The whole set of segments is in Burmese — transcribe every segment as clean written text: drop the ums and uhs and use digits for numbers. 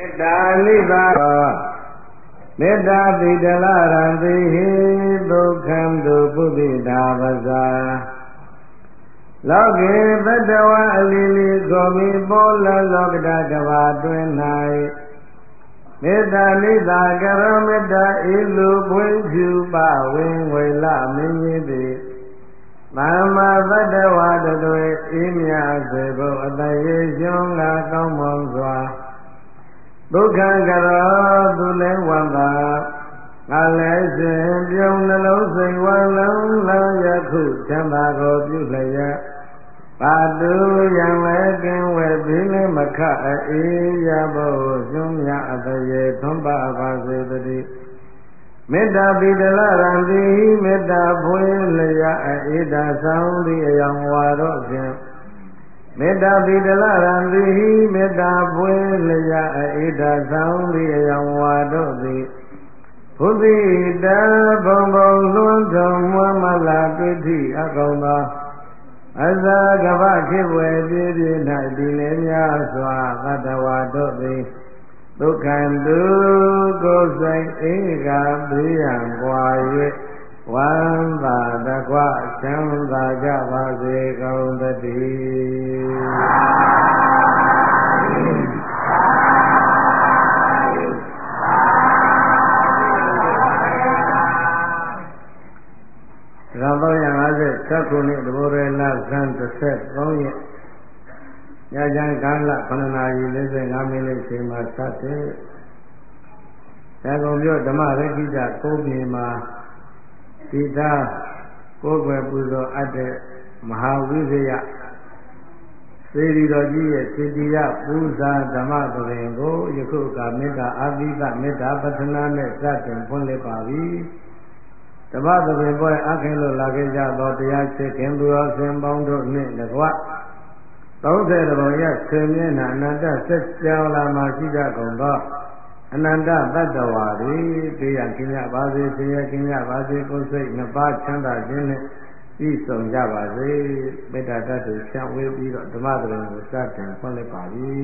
တာနိဗ္ဗာန်မေတ္တာပိတလရံတိဟိဒုက္ခံတုပုပိတာပဇာလောကေတတဝအလီလီကိုမိပေါ်လလောကတာကဘာတွင်၌မေတ္တာနိသာကရောမေတ္တာဤလူပွင့်ဖြူပဝင်းဝေလမင်းကြီးသည်သမ္မာတတဝတတွေဤမြတ်စေဖို့အတရေရှင်ငါကောင်းမွန်စွာဒုက္ခကရောသူလည်းဝန္တာငါလည်းရှင်ပြုံးနှလုံးစိတ်ဝလုံးလုံးယခုချမ်းသာကိုပြုလျက်ပါတုယံလည်းကင်းဝဲပြီးလည်းမခအေးရဖို့ရှင်မြတ်အတရေသွန်ပါပါစေတည်းမေတ္တာပိတလရံတိမေတ္တာဖွင့်လျက်အေဒါဆောင်သည့်အယောင်ဝါတော့ဖြင့်မေတ္တာပိတလရံတိမေတ္တာပွင့်လျက်အေဒါဆောင်သည့်အယောင်ဝါတော့သည်ဘုသိတဘုံဘုံလွန်ထုံမွမ်းမလာတွေ့သည့်အကောင်သောအဇာကဗခေဝေပြည့်ပြည့်၌ဒီလည်းများစွာသတ္တဝါတို့သည်ဒုက္ခံတုကိုယ်စိတ်ဧကဘေးရန်ပွာ၍ဝမ်းသာတကွချမ်းသာကြပါစေကုန်သတည်း1356ခုနှစ်တဘောရလဇန်13ရက်ညချမ်းကာလ9နာရီ45မိနစ်ချိန်မှာစတဲ့ရန်ကုန်မြို့ဓမ္မရခိတကိုးပြည်မှာဒီသားကိုယ်ွယ်ပူဇော်အပ်တဲ့မဟာဝိဇယစေတီတော်ကြီးရဲ့စေတီရပူဇာဓမ္မသဘင်ကိုယခုကမေတ္တာအာသီသမေတ္တာပတ္ထနာနဲ့စတင်ဖွင့်လှစ်ပါပြီဓမ္မသဘင်ပွဲအခင်းလို့လာခဲ့ကြသောတရားချစ်ခင်သူတော်စင်ပေါင်းတို့နှင့်တကွ30ဘုံရဆယ်မျက်နှာအနန္တဆက်ကြောလာမှရှိကြကုန်သောအနန္တတတ္တဝါတွေပေးရကင်းကြပါစေဆင်းရဲကင်းကြပါစေကိုယ်စိတ်နှစ်ပါးချမ်းသာခြင်းနဲ့ပြည့်စုံကြပါစေမေတ္တာတတ်သူဖြန့်ဝေးပြီးတော့ဓမ္မသဘင်ကိုစတင်ဖွင့်လှစ်ပါပြီ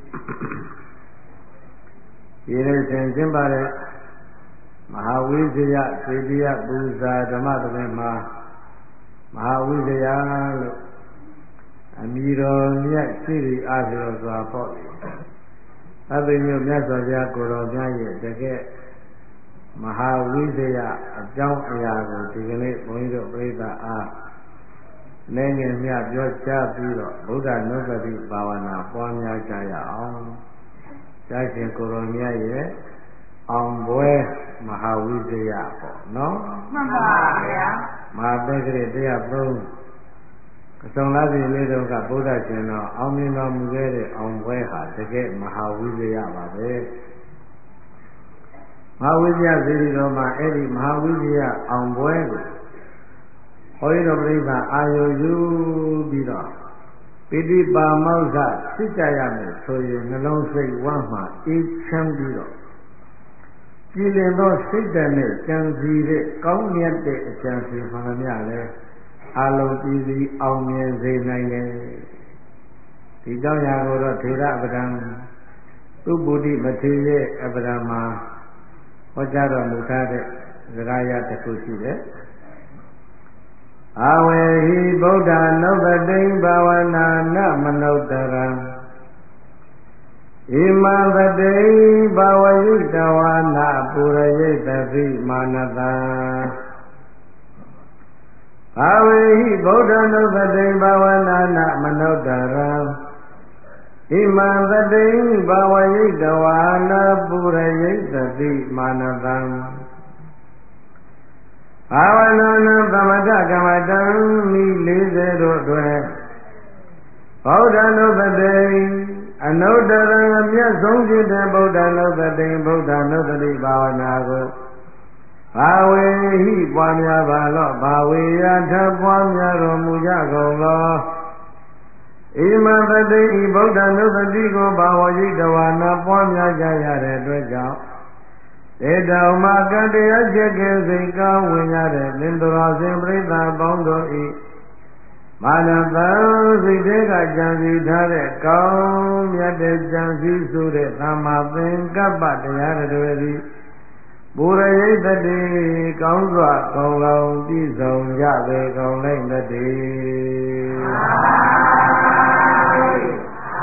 ဒီနေ့ဆင်ကျင်းပါတဲ့မဟာဝိဇယစေတီယပူဇာဓမ္မသဘင်မှာမဟာဝိဇယလို့အမည်တော်မြတ်ရှိသည့်အားလျော်စွာပေါ့အဘိညုမြတ်စွာဘုရားကိုယ်တော်များရဲ့တကယ်မဟာဝိဇယအကြောင်းအရာကိုဒီကနေ့ဘုန်းကြီးတို့ပြိဿအားနေငယ်မြပြောကြားပြီးတော့ဗုဒ္ဓနုပတိဘာဝနာပွားများကြရအောင်ကြားရှင်ကိုယ်တော်များရဲ့အောင်ပွဲမဟာဝိဇယပေါ့နော်မှန်ပါဗျာမဟာပက္ခရေ103အစုံလားစီလေးတော့ကဗုဒ္ဓရှင်တော်အောင်မြင်တော်မူခဲ့တဲ့အောင်ပွဲဟာတကယ်မဟာဝိဇယပါပဲမဟာဝိဇယစီရီတော်မှာအဲ့ဒီမဟာဝိဇယအောင်ပွဲကိုဟောရတော်ပြိဿအာယုယူပြီးတော့ပိဋိပါမောက္ခဖြစ်ကြရမယ်ဆိုရင်နှလုံးစိတ်ဝမ်းမှာအေးချမ်းပြီးတော့ကြည်လင်သောစိတ်ဓာတ်နဲ့ကြံစီတဲ့ကောင်းမြတ်တဲ့အကြံစီမှန်မြလဲအလုံးကြည်စီအောင်မြင်စေနိုင်တယ်ဒီကြောင့်ရာကိုတော့ထေရပဒံသူပုတိမထေရရဲ့အပဒံမှာဟောကြားတော်မူထားတဲ့စကားရတစ်ခုရှိတယ်အဝေဟိဗုဒ္ဓနုပတိဘာဝနာနမနုဿရံဣမသတိဘာဝယိတဝါနာပုရယိတသိမာနတံဘာဝေဟိဗုဒ္ဓနုပတိဘာဝနာနမနုဿရံဣမသတိဘာဝယိတဝါနာပုရယိတသိမာနတံဘာဝနာနသမထကမ္မတံမိ40တို့တွင်ဗုဒ္ဓနုပတိအနုတ္တရံအမြတ်ဆုံးဖြစ်တဲ့ဗုဒ္ဓနုပတိဗုဒ္ဓနုပတိဘာဝနာကိုဘာဝေဟိပွားများပါလော့ဘာဝေယထပွားများတော်မူကြကုန်လောဣမသတိဤဗုဒ္ဓနုပတိကိုဘာဝယိတဝါနာပွားများကြရတဲ့အတွက်ကြောင့်ဧတောမကတ္တယချက်ကဲစိတ်ကောင်းဝင်ရတဲ့သင်္တော်စင်ပြိဿပေါင်းတို့ဤမာနတံစိတ်သေးကကြံစီထားတဲ့ကောင်းမြတ်တဲ့ကြံစည်ဆိုတဲ့သမ္မာသင်္ကပ္ပတရားတွေသည်ဘူရယိတတိကောင်းစွာကောင်းလောင်ပြည့်စုံကြပေကောင်းလိုက်တည်း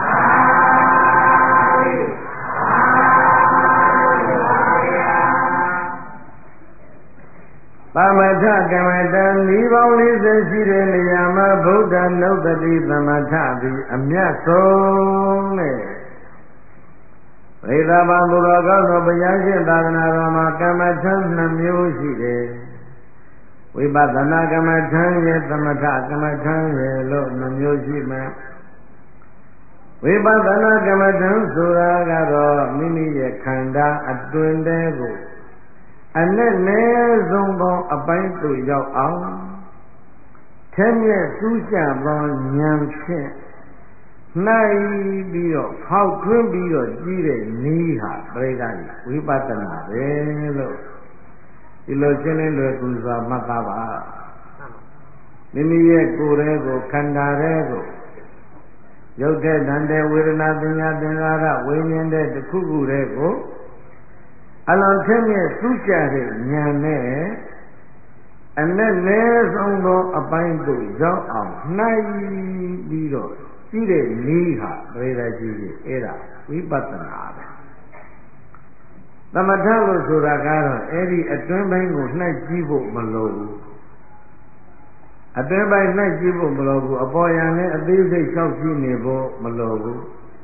သမထကမ္မတံဤပေါင်း40ရှိတဲ့နေရာမှာဗုဒ္ဓနုတ္တိသမထသည်အမြတ်ဆုံးနဲ့ပရိသဘာသူတော်ကောင်းတို့ဘုရားရှင်သာသနာတော်မှာကမ္မထံ2မျိုးရှိတယ်ဝိပဿနာကမ္မထံရဲ့သမထကမ္မထံရဲ့လို့2မျိုးရှိမယ်ဝိပဿနာကမ္မထံဆိုတာကတော့မိမိရဲ့ခန္ဓာအတွင်းတဲကိုအနဲ့နဲ့ဆုံးသောအပိုင်းသို့ရောက်အောင်ထဲမြဲစူးကျသောဉာဏ်ဖြင့်နှိုက်ပြီးတော့ဖောက်ထွင်းပြီးတော့ကြီးတဲ့နည်းဟာပရိသတ်ဝိပဿနာပဲလို့ဒီလိုရှင်းလင်းလွယ်ကူစွာမှတ်သားပါမိမိရဲ့ကိုယ်ရဲ့ကိုခန္ဓာရဲ့ကိုရုပ်တဲ့တန်တဲ့ဝေဒနာပညာသင်္ခါရဝိညာဉ်တဲ့တစ်ခုခုတဲ့ကိုအလွန်ထင်းမြဲစူးကြတဲ့ဉာဏ်နဲ့အနဲ့နဲ့ဆုံးသောအပိုင်းသို့ရောက်အောင်နှိုက်ပြီးတော့ရှိတဲ့နည်းဟာပရိသတ်ကြီးအဲ့ဒါဝိပဿနာပဲသမထလို့ဆိုတာကတော့အဲ့ဒီအတွင်းပိုင်းကိုနှိုက်ကြည့်ဖို့မလိုဘူးအတွင်းပိုင်းနှိုက်ကြည့်ဖို့မလိုဘူးအပေါ်ယံနဲ့အသေးစိတ်လျှောက်ကြည့်နေဖို့မလိုဘူး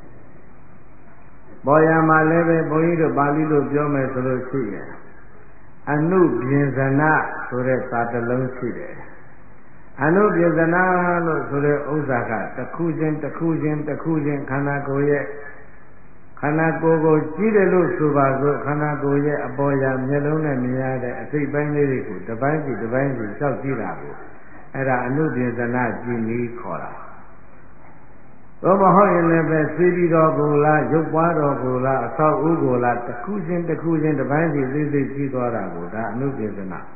ပေါ်ရမှာလည်းပဲဘုန်းကြီးတို့ပါဠိလိုပြောမယ်ဆိုလို့ရှိရင်အနုပြင်ဇနာဆိုတဲ့စာတစ်လုံးရှိတယ်အနုပြင်ဇနာလို့ဆိုတဲ့ဥစ္စာကတစ်ခုချင်းတစ်ခုချင်းတစ်ခုချင်းခန္ဓာကိုယ်ရဲ့ခန္ဓာကိုယ်ကိုကြည့်တယ်လို့ဆိုပါစို့ခန္ဓာကိုယ်ရဲ့အပေါ်ရမျက်လုံးနဲ့မြင်ရတဲ့အစိတ်ပိုင်းလေးတွေကိုတစ်ပိုင်းစီတစ်ပိုင်းစီစောင့်ကြည့်တာကိုအဲ့ဒါအနုပြင်ဇနာကြည့်နည်းခေါ်တာတော့မဟုတ်ရင်လည်းပဲသိပြီးတော့ကိုလားရုပ်ပွားတော်ကိုလားအဆောက်အဦကိုလားတစ်ခုချင်းတစ်ခုချင်းတစ်ပိုင်းစီသိသိကြည့်သွားတာကိုဒါအနုပြင်ဇနာ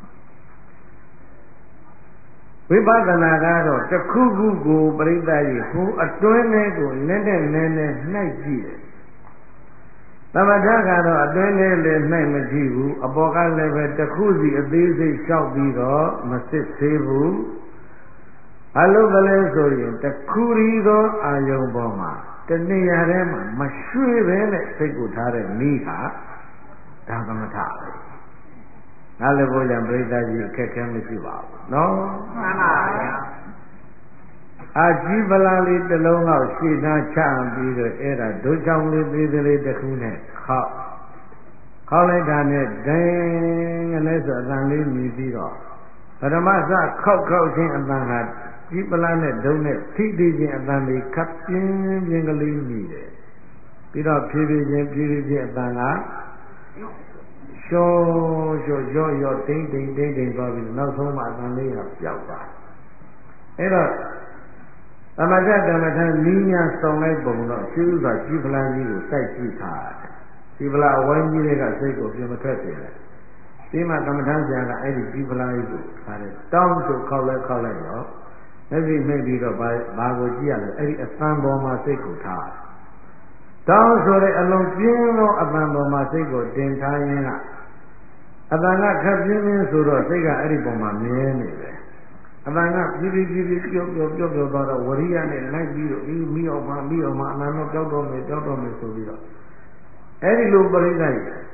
ဝိပဿနာကတော့တစ်ခုခုကိုပရိသတ်ကြီးဟိုအတွင်းထဲကိုနည်းနည်းနှိုက်ကြည့်တယ်သမထကတော့အတွင်းထဲလည်းနှိုက်မကြည့်ဘူးအပေါ်ကလည်းပဲတစ်ခုစီအသေးစိတ်လျှောက်ပြီးတော့မစစ်သေးဘူးအလုပ်ကလေးဆိုရင်တခုရီသောအာယုံပေါ်မှာတဏှာထဲမှာမရွှေ့ပဲနဲ့စိတ်ကိုထားတဲ့မိဟာဒါသမထပဲ။နားလည်ဖို့ရပြိဿကြီးအခက်ခဲမရှိပါဘူးနော်။မှန်ပါဗျာ။အာကြီးပလာလေးတစ်လုံးလောက်ရှေ့သားချပြီးတော့အဲ့ဒါဒုချောင်းလေးသေးသေးလေးတစ်ခုနဲ့ခောက်လိုက်တာနဲ့ဒင်းကလေးဆိုအတန်လေးမြည်ပြီးတော့ပထမစခောက်ချင်းအတန်ဟာကြီးပလာနဲ့ဒုံနဲ့ထိတိချင်းအတန်လေးခပ်ပြင်းကလေးမြည်တယ်ပြီးတော့ဖြည်းဖြည်းချင်းအတန်ကရှောရော့တိမ့်သွားပြီးနောက်ဆုံးမှအတန်လေးကပျောက်သွားအဲ့တော့သမထကမ္မထနီးညာဆောင်လိုက်ပုံတော့ရှိဥစွာကြီးပလာကြီးကိုစိုက်ကြည့်ထားတယ်ကြီးပလာအဝိုင်းကြီးတွေကစိတ်ကိုပြင်မထွက်စေတယ်ဒီမှာကမ္မထဆရာကအဲ့ဒီကြီးပလာကြီးကိုခါတယ်တောင်းဆိုခောက်လိုက်တော့လက်ပြီးနှိပ်ပြီးတော့ဘာကိုကြည့်ရလဲအဲ့ဒီအသံပေါ်မှာစိတ်ကိုထားတောင်းဆိုတဲ့အလုံးပြင်းသောအသံပေါ်မှာစိတ်ကိုတင်ထားရင်းကအသံကခပ်ပြင်းဆိုတော့စိတ်ကအဲ့ဒီပေါ်မှာမြဲနေတယ်အတန်ကပြည်ပြောသွားတော့ဝရိယနဲ့လိုက်ပြီးတော့မိအောင်မှအမှန်တော့ကြောက်တော့မယ်ဆိုပြီးတော့အဲ့ဒီလိုပရိသတ်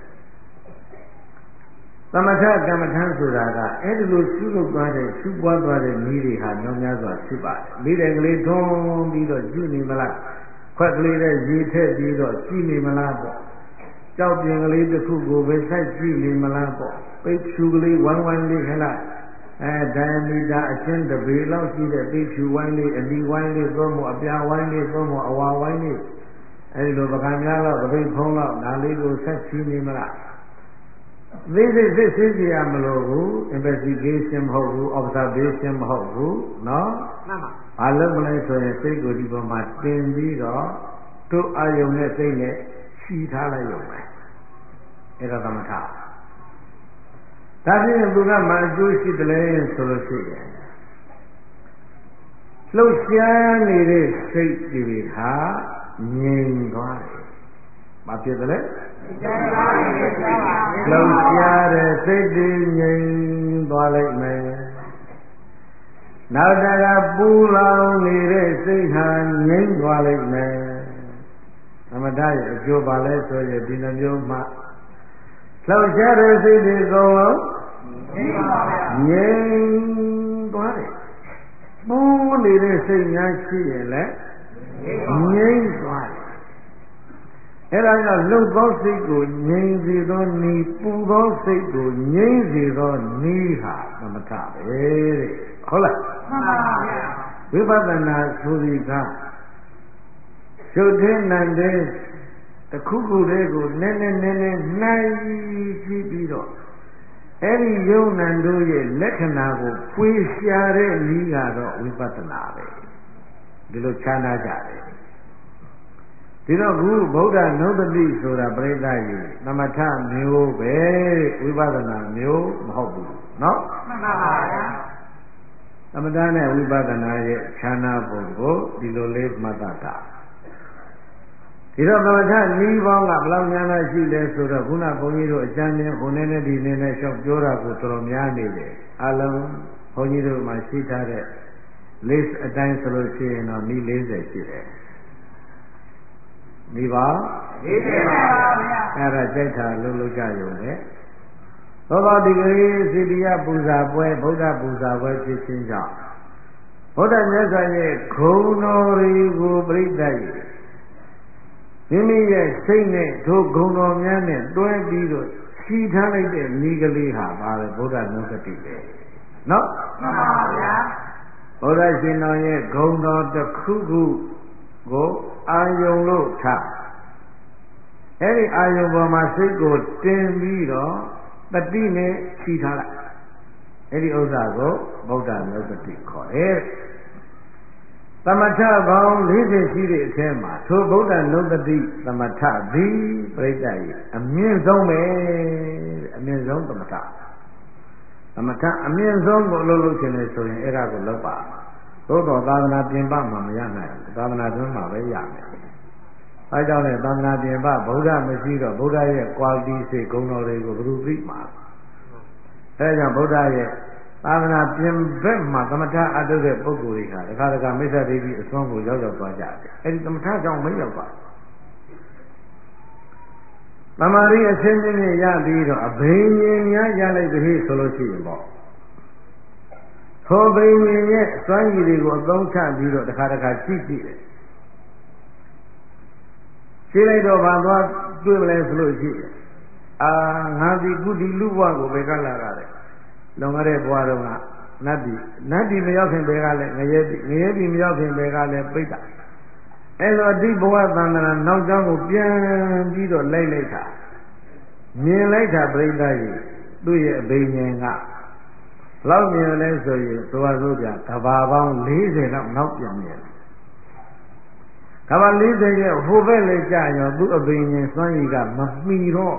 သမထကမ္မထဆိုတာကအဲ့ဒီလိုရှုလုပ်သွားတဲ့ရှုပွားသွားတဲ့နည်းတွေဟာညောင်းများစွာဖြစ်ပါတယ်မိတဲ့ကလေးထုံးပြီးတော့ကြည့်နေမလားခွက်ကလေးနဲ့ရေထည့်ပြီးတော့ကြည့်နေမလားပေါ့ကြောက်ပြင်ကလေးတစ်ခုကိုပဲစိုက်ကြည့်နေမလားပေါ့ပိတ်ဖြူကလေးဝိုင်းလေးခလားဒိုင်မီတာအချင်းတစ်ပေလောက်ရှိတဲ့ပိတ်ဖြူဝိုင်းလေးအလီဝိုင်းလေးသုံးဖို့အပြာဝိုင်းလေးသုံးဖို့အဝါဝိုင်းလေးအဲဒီလိုပကံများတော့တပိတ်ဖုံးတော့ဒါလေးကိုဆက်ချီနေမလားသိစစ်ကြရမလို့ဘူး investigation မဟုတ်ဘူး observation မဟုတ်ဘူးเนาะမှန်ပါဘာလို့မလဲဆိုရင်စိတ်ကိုဒီပေါ်မှာတင်ပြီးတော့တို့အာယုံနဲ့စိတ်နဲ့ရှီထားလိုက်ရုံပဲအဲ့ဒါသမထဒါဖြင့်ဘုရားမှာအကျိုးရှိတယ်လေဆိုလို့ရှိရင်လှုပ်ရှားနေတဲ့စိတ်တွေဟာငြိမ်သွားတယ်။ဘာဖြစ်သလဲ။လှုပ်ရှားတဲ့စိတ်တွေငြိမ်သွားလိုက်မယ်။နောက်တကပူလောင်နေတဲ့စိတ်ဟာငြိမ်သွားလိုက်မယ်။သမထရဲ့အကျိုးပါလဲဆိုရင်ဒီနှမျိုးမှလှုပ်ရှားတဲ့စိတ်တွေအကုန်လုံးငြိမ်သွားတယ်ပူနေတဲ့စိတ်များရှိရင်လည်းငြိမ်သွားတယ်အဲ့ဒါကြောင့်လှုပ်သောစိတ်ကိုငြိမ်စေသောဤပူသောစိတ်ကိုငြိမ်စေသောဤဟာသမထပဲတဲ့ဟုတ်လားမှန်ပါဗျာဝိပဿနာဆိုဒီကရှုပ်တဲ့နံတဲ့တစ်ခုခုလေးကိုနည်းနည်းနိုင်ကြည့်ပြီးတော့အဲ့ဒီယုံနံတို့ရဲ့လက္ခဏာကိုဖွေရှာတဲ့နည်းကတော့ဝိပဿနာပဲဒီလိုခြားနာကြတယ်ဒီတော့ခုဗုဒ္ဓနုတ္တိဆိုတာပြိဿကြီးသမထမျိုးပဲဝိပဿနာမျိုးမဟုတ်ဘူးเนาะမှန်ပါပါဗျာသမထနဲ့ဝိပဿနာရဲ့ခြားနာပုံကိုဒီလိုလေးမှတ်သားတာဒီတော့သမထနီးပေါင်းကဘယ်လောက်များများရှိလဲဆိုတော့ခုနဘုန်းကြီးတို့အကျဉ်းချင်းဟိုနဲ့ဒီနဲ့လျှောက်ပြောတာကိုတော်တော်များနေတယ်အလုံးဘုန်းကြီးတို့မှာရှိထားတဲ့ list အတိုင်းဆိုလို့ရှိရင်တော့နီး40ရှိတယ်နီးပါ40ပါဗျာအဲ့ဒါကြိုက်တာလုံးကြရုံနဲ့သောတော်ဒီကလေးစီတိယပူဇာပွဲဗုဒ္ဓပူဇာပွဲဖြစ်ခြင်းကြောင့်ဘုရားမြတ်စွာရဲ့ဂုဏ်တော်တွေကိုပြိတ္တရဲ့မိမိရဲ့စိတ်နဲ့ထိုဂုဏ်တော်များနဲ့တွဲပြီးတော့ခြိထားလိုက်တဲ့ဤကလေးဟာပါပဲဗုဒ္ဓနုစတိပဲနော်မှန်ပါဗျာဘုရားရှင်တော်ရဲ့ဂုဏ်တော်တစ်ခုခုကိုအာယုံလို့ထားအဲ့ဒီအာယုံပေါ်မှာစိတ်ကိုတင်ပြီးတော့တတိနဲ့ခြိထားလိုက်အဲ့ဒီဥစ္စာကိုဗုဒ္ဓနုစတိခေါ်တယ်သမထပေါင်း40ရှိတဲ့အထဲမှာထိုဗုဒ္ဓနုတ္တိသမထသည်ပြိတ္တရဲ့အမြင့်ဆုံးပဲအမြင့်ဆုံးသမထအမြင့်ဆုံးကိုအလုပ်လုပ်ခြင်းလေဆိုရင်အဲ့ဒါကိုလုပ်ပါသို့တော်သာသနာပြင်ပမှာမရနိုင်ဘူးသာသနာတွင်းမှာပဲရမယ်အဲကြောင့်လေသာသနာပြင်ပဗုဒ္ဓမရှိတော့ဗုဒ္ဓရဲ့ quality စိတ်ဂုဏ်တော်တွေကိုဘယ်သူသိမှာအဲကြောင့်ဗုဒ္ဓရဲ့သာသနာပြင်ဘက်မှာသမထအထုတ်တဲ့ပုဂ္ဂိုလ်တွေဟာတခါမိစ္ဆာဒိဋ္ဌိအစွမ်းကိုရောက်သွားကြတယ်အဲဒီသမထကြောင့်မရောက်ပါသမာဓိအရှင်းရှင်းနဲ့ရပြီးတော့အဘိညာဉ်များရလိုက်ပြီဆိုလို့ရှိရင်ပေါ့ထိုဘိညာဉ်ရဲ့စွမ်းရည်တွေကိုအသုံးချပြီးတော့တခါကြည့်တယ်ရှင်းလိုက်တော့ဘာသွားတွေ့မလဲဆိုလို့ရှိရင်ငါဒီကုဒီလူဘဝကိုပဲကလာရတယ်လွန်ခဲ့တဲ့ဘဝတုန်းကနတ်ပြည်မရောက်ခင်ဘယ်ကလဲငရဲပြည်မရောက်ခင်ဘယ်ကလဲပိဋကအဲ့တော့ဒီဘဝသန္တရာနောက်ကျောင်းကိုပြန်ပြီးတော့လိုက်တာမြင်လိုက်တာပြိဋ္ဌာကြီးသူ့ရဲ့အဘိညာဉ်ကလောက်မြင်လဲဆိုရင်ဆိုကြကဘာပေါင်း40လောက်နောက်ပြန်မြင်ကဘာ40ရဲ့ဟိုဘက်လေကြာရောသူ့အဘိညာဉ်စွမ်းရည်ကမမီတော့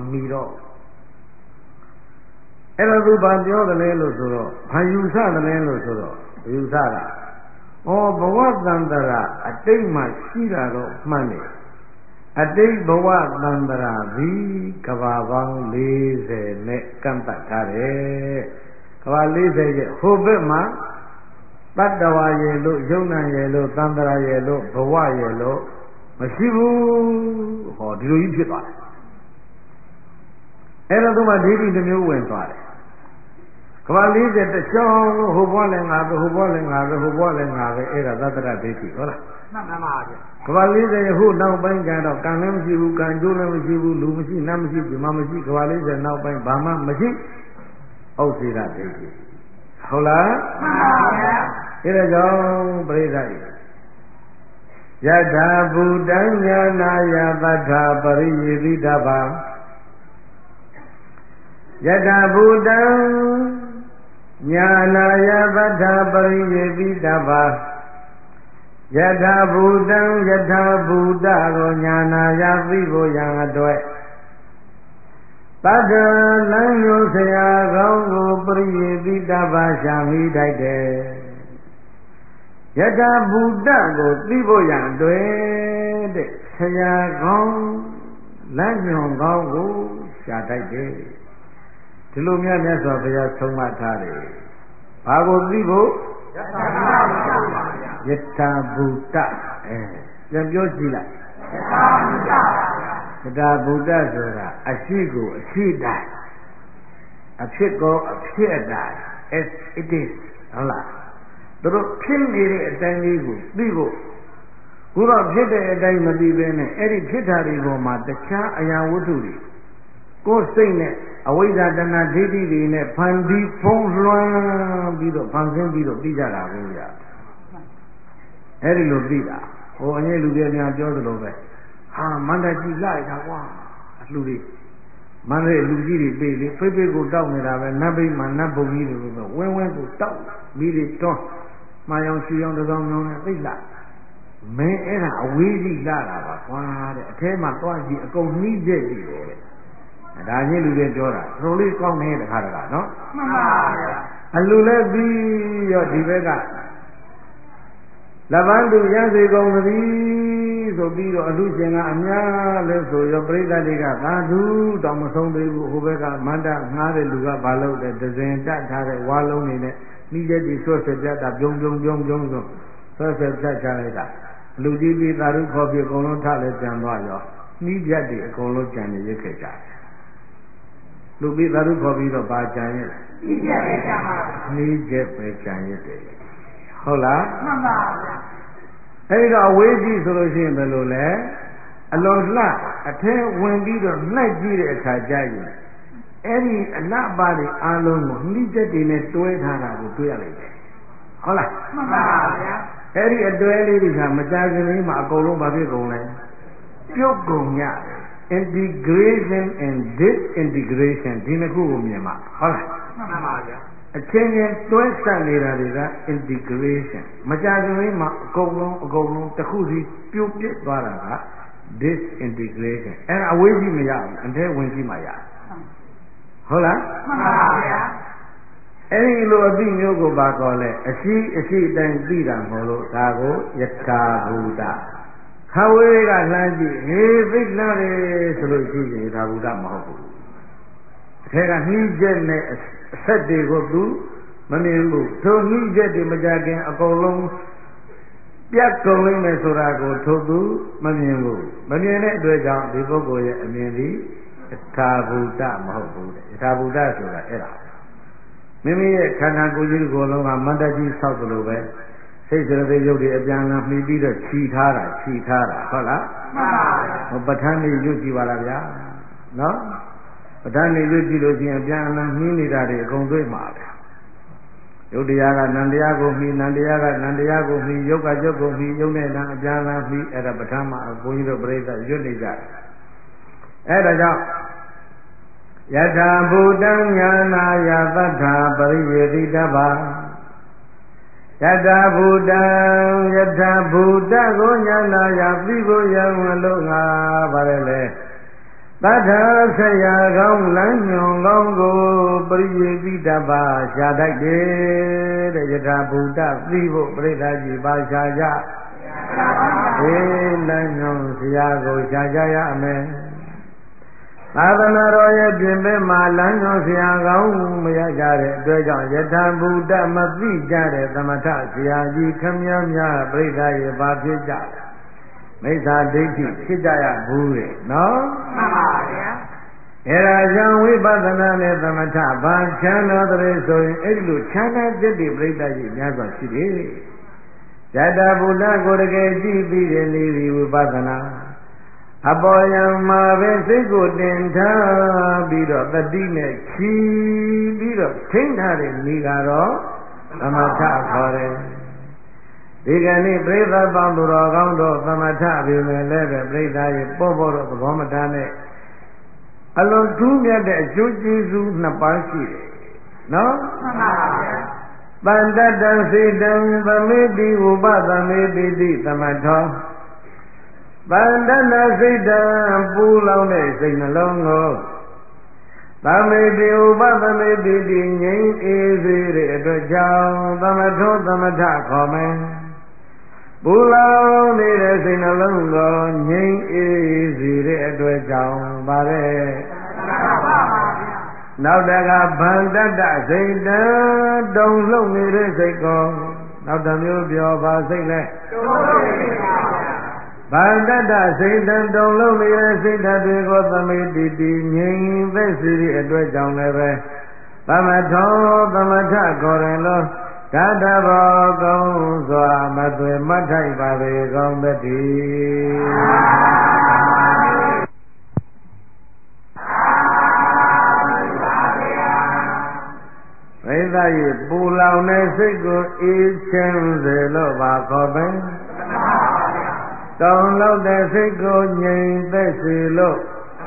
အဲ့တော့သူဘာပြောတယ်လဲလို့ဆိုတော့ဘာယူဆတယ်လဲလို့ဆိုတော့ယူဆတာဘဝတန္တရာအတိတ်မှာရှိတာတော့မှန်တယ်အတိတ်ဘဝတန္တရာသည်ကဘာပေါင်း40နဲ့ကန့်ပတ်ထားတယ်ကဘာ40ရဲ့ဟိုဘက်မှာတတ္တဝါရဲ့လို့ယုံနာရဲ့လို့တန္တရာရဲ့လို့ဘဝရဲ့လို့မရှိဘူးဒီလိုကြီးဖြစ်သွားတယ်အဲ့တော့သူမှဒိဋ္ဌိတစ်မျိုးဝင်သွားတယ်ကဘာ40တချောင်းလို့ဟိုဘွားလည်းငါပဲဟိုဘွားလည်းငါပဲဟိုဘွားလည်းငါပဲအဲ့ဒါသတ္တရဒိဋ္ဌိဟုတ်လားမှန်ပါဗျာကဘာ40ဟိုနောက်ပိုင်းကျတော့ကံလည်းမရှိဘူးကံကျိုးလည်းမရှိဘူးလူမရှိနတ်မရှိဒီမှာမရှိကဘာ40နောက်ပိုင်းဘာမှမရှိဩစေရဒိဋ္ဌိဟုတ်လားမှန်ပါဗျာအဲ့ဒါကြောင့်ပြိဿကြီးယထာဘူတံညာနာယသတ္ထာပရိယေတိတဗ္ဗယထာဘူတံညာနာယသတ္ထာပရိယေတိတဗ္ဗယထာဘူတံယထာဘူတရောညာနာယသိဖို့ရန်အတွက်တတ္တလံယုဆရာကောင်းကိုပရိယေတိတဗ္ဗရှာမိတိုက်တယ်ယထာဘူတကိုသိဖို့ရန်အတွက်တဲ့ဆရာကောင်းလမ်းညွှန်ကောင်းကိုရှာတတ်တယ်ဒီလိုများမြတ်စွာဘုရားဆုံးမထားတယ်ဘာကိုသိဖို့ယထာဘူတပြန်ပြောကြည့်လိုက်ယထာဘူတဆိုတာအရှိကိုအရှိတိုင်းအဖြစ်ကိုအဖြစ်အတိုင်း as it is ဟုတ်လားတို့ဖြစ်နေတဲ့အတိုင်းလေးကိုသိဖို့ခုတော့ဖြစ်တဲ့အတိုင်းမသိဘဲနဲ့အဲ့ဒီဖြစ်တာတွေပေါ်မှာတခြားအရာဝတ္ထုတွေကိုယ်စိတ်နဲ့အဝိဇ္ဇာတဏှာဒိဋ္ဌိတွေနဲ့ဖန်ပြီးဖုံးလွှမ်းပြီးတော့ဖန်ဆင်းပြီးတော့သိကြတာကိုရအဲ့ဒီလိုသိတာဟိုအငယ်လူတွေများပြောသလိုပဲဟာမန္တကြီးလိုက်တာကွာအလှတွေမန္တလေးလူကြီးတွေပြေးလေဖိတ်ဖိတ်ကိုတောက်နေတာပဲနတ်ဘိမှနတ်ဘုံကြီးတွေပဲဝင်းဝင်းကိုတောက်မိတွေတွန်းမှားအောင်ရှူအောင်တစောင်းမျိုးနဲ့သိလားမင်းအဲ့ဒါအဝေးကြီးလာတာပါကွာတဲ့အထဲမှာသွားကြည့်အကုန်နှီးကျက်ကြည့်တယ်တဲ့ဒါချင်းလူတွေပြောတာတော်လေးကောင်းနေတဲ့ခါတကာနော်မှန်ပါဗျာအလူလည်းပြီးရောဒီဘက်ကလဗန်းသူရစေကုန်သတိဆိုပြီးတော့အလူရှင်ကအများလဲဆိုရောပြိဿတွေကသာဓုတောင်မဆုံးသေးဘူးဟိုဘက်ကမန္တငှားတဲ့လူကဘာလုပ်တဲ့ဒဇင်တက်ထားတဲ့ဝါလုံးနေနဲ့နှီးချက်တွေဆွတ်ဆက်ပြတာပြုံဆိုဆွတ်ဆက်ဖြတ်ချလိုက်တာလူကြီးပြီးသာဓုခေါ်ပြီးအကုန်လုံးထလဲကြံသွားရောနှီးချက်တွေအကုန်လုံးကြံနေရခဲ့ကြတယ်လူပြီးသာဓုခေါ်ပြီးတော့ဘာကြံရဲ့နှီးချက်ပဲကြံပါနှီးချက်ပဲကြံရတယ်ဟုတ်လားမှန်ပါဗျာအဲဒီတော့အဝေးကြီးဆိုလို့ရှိရင်ဘယ်လိုလဲအလွန်လှအထဲဝင်ပြီးတော့နှိုက်ကြည့်တဲ့အခါကျရင်အဲ့ဒီအလှပါတွေအားလုံးကိုနှိချက်တွေနဲ့တွဲထားတာကိုတွေ့ရလိမ့်မယ်ဟုတ်လားမှန်ပါဗျာအဲ့ဒီအတွဲလေးတွေကမကြာခင်လေးမှာအကုန်လုံးဘာဖြစ်ကုန်လဲပြုတ်ကုန်ရတယ် integration and disintegration ဒီနှစ်ခုကိုမြင်မှာဟုတ်လားမှန်ပါဗျာအချင်းချင်းတွဲဆက်နေတာတွေက integration မကြာခင်လေးမှာအကုန်လုံးတစ်ခုစီပြုတ်ပြစ်သွားတာက disintegration အဲ့ဒါအဝေးကြီးမရဘူးအထဲဝင်ကြီးမှရဟုတ်လားမှန်ပါဗျာအဲ့ဒီလိုအသိမျိုးကိုပါခေါ်လဲအရှိအတိုင်းသိတာမဟုတ်လို့ဒါကိုယထာဘူတခဝေးကလှမ်းကြည့်ဟေးသိလားလေဆိုလို့ရှိရင်ယထာဘူတမဟုတ်ဘူးအထက်ကနှီးချက်နဲ့အဆက်တွေကိုသူမမြင်ဘူးထိုနှီးချက်တွေမကြခင်အကုန်လုံးပြတ်ကုန်လိမ့်မယ်ဆိုတာကိုထိုသူမမြင်ဘူးမမြင်တဲ့အတွက်ကြောင့်ဒီပုဂ္ဂိုလ်ရဲ့အမြင်သည်ယထာဘူတမဟုတ်ဘူးတဲ့ယထာဘူတဆိုတာအဲ့ဒါမိမိရဲ့ခန္ဓာကိုယ်ကြီးကိုယ်လုံးကမန္တကြီးဆောက်သလိုပဲစိတ်စရတဲ့ရုပ်တွေအပြန်အလှန်မှီပြီးတော့ခြီထားတာဟုတ်လားမှန်ပါဗျာပဋ္ဌာန်းနေရွတ်ကြည့်ပါလားဗျာနော်ပဋ္ဌာန်းနေရွတ်ကြည့်လို့ရှိရင်အပြန်အလှန်မှီနေတာတွေအကုန်တွေ့မှာပဲရုပ်တရားကနံတရားကိုမှီနံတရားကနံတရားကိုမှီယုတ်ကယုတ်ကိုမှီယုတ်နဲ့နံအပြန်အလှန်မှီအဲ့ဒါပဋ္ဌာန်းမှာဘုန်းကြီးတို့ပြိဿရွတ်နေကြတယ်အဲ့ဒါကြောင့်ယထာဘူတံညာနာယသတ္ထာပရိယေတိတဗ္ဗယထာဘူတံယထာဘူတကိုညာနာယပြီးကိုယံလို့ငါပါတယ်လေသတ္ထာဆရာကောင်းလမ်းညွန်ကောင်းကိုပရိယေတိတဗ္ဗရှာတတ်တယ်တဲ့ယထာဘူတသိဖို့ပြိဿကြီးပါရှာကြအေးလမ်းညွန်ဆရာကိုရှာကြရမယ်သာသနာတော်ရဲ့ပြင်ပမှာလမ်းညွှန်ဆရာကောင်းမရကြတဲ့အတွက်ကြောင့်ယထာဘူတမသိကြတဲ့သမထဆရာကြီးခမည်းများပြိဿရဲ့ဘာဖြစ်ကြလဲမိစ္ဆာဒိဋ္ဌိဖြစ်ကြရဘူးတဲ့နော်မှန်ပါဗျာအဲ့ဒါကြောင့်ဝိပဿနာနဲ့သမထဘာချမ်းသာတဲ့ဆိုရင်အဲ့ဒီလိုချမ်းသာတဲ့ပြိဿကြီးများစွာရှိတယ်ယထာဘူတကိုတကယ်ကြည့်ပြီးတဲ့နေဒီဝိပဿနာအပေါ်ယံမှာပဲစိတ်ကိုတင်ထားပြီးတော့တတိနဲ့ချီပြီးတော့ထိန်းထားတဲ့မိကတော့သမထခေါ်တယ်ဒီကနေ့ပြိဿပေါင်းသူတော်ကောင်းတို့သမထပြီမယ်လည်းပဲပြိဿရဲ့ပေါ်တော့သဘောမထားနဲ့အလွန်ထူးမြတ်တဲ့အကျိုးကျေးဇူးနှစ်ပါးရှိတယ်နော်မှန်ပါဗျာတန်တတံစေတံသမေတိဥပသမေတိတိသမထောဗန္ဒနာစိတ်တံပူလောင်တဲ့စိတ်နှလုံးကိုသမေတိဥပသမေတိတိငြိမ်းအေးစေတဲ့အတွက်ကြောင့်သမထောသမထခေါ်မယ်ပူလောင်နေတဲ့စိတ်နှလုံးကိုငြိမ်းအေးစေတဲ့အတွက်ကြောင့်ပါတဲ့နောက်တကဗန္တတစိတ်တံတုံလှုပ်နေတဲ့စိတ်ကိုနောက်တစ်မျိုးပြောပါစိတ်လဲဗန္တတစိတ်တံတုံလှုပ်နေတဲ့စိတ်ဓာတ်တွေကိုသမိတိတိငြိမ်သက်စေတဲ့အတွက်ကြောင့်လည်းပဲသမထောသမထခေါ်တယ်လို့ဓာတဘောကုံစွာမသွေမထိုက်ပါပေကောင်းတည်းဝိသယေပူလောင်တဲ့စိတ်ကိုအေးချမ်းစေလို့ပါခေါ်ပဲတောင်းလောက်တဲ့စိတ်ကိုငြိမ်သက်စေလို့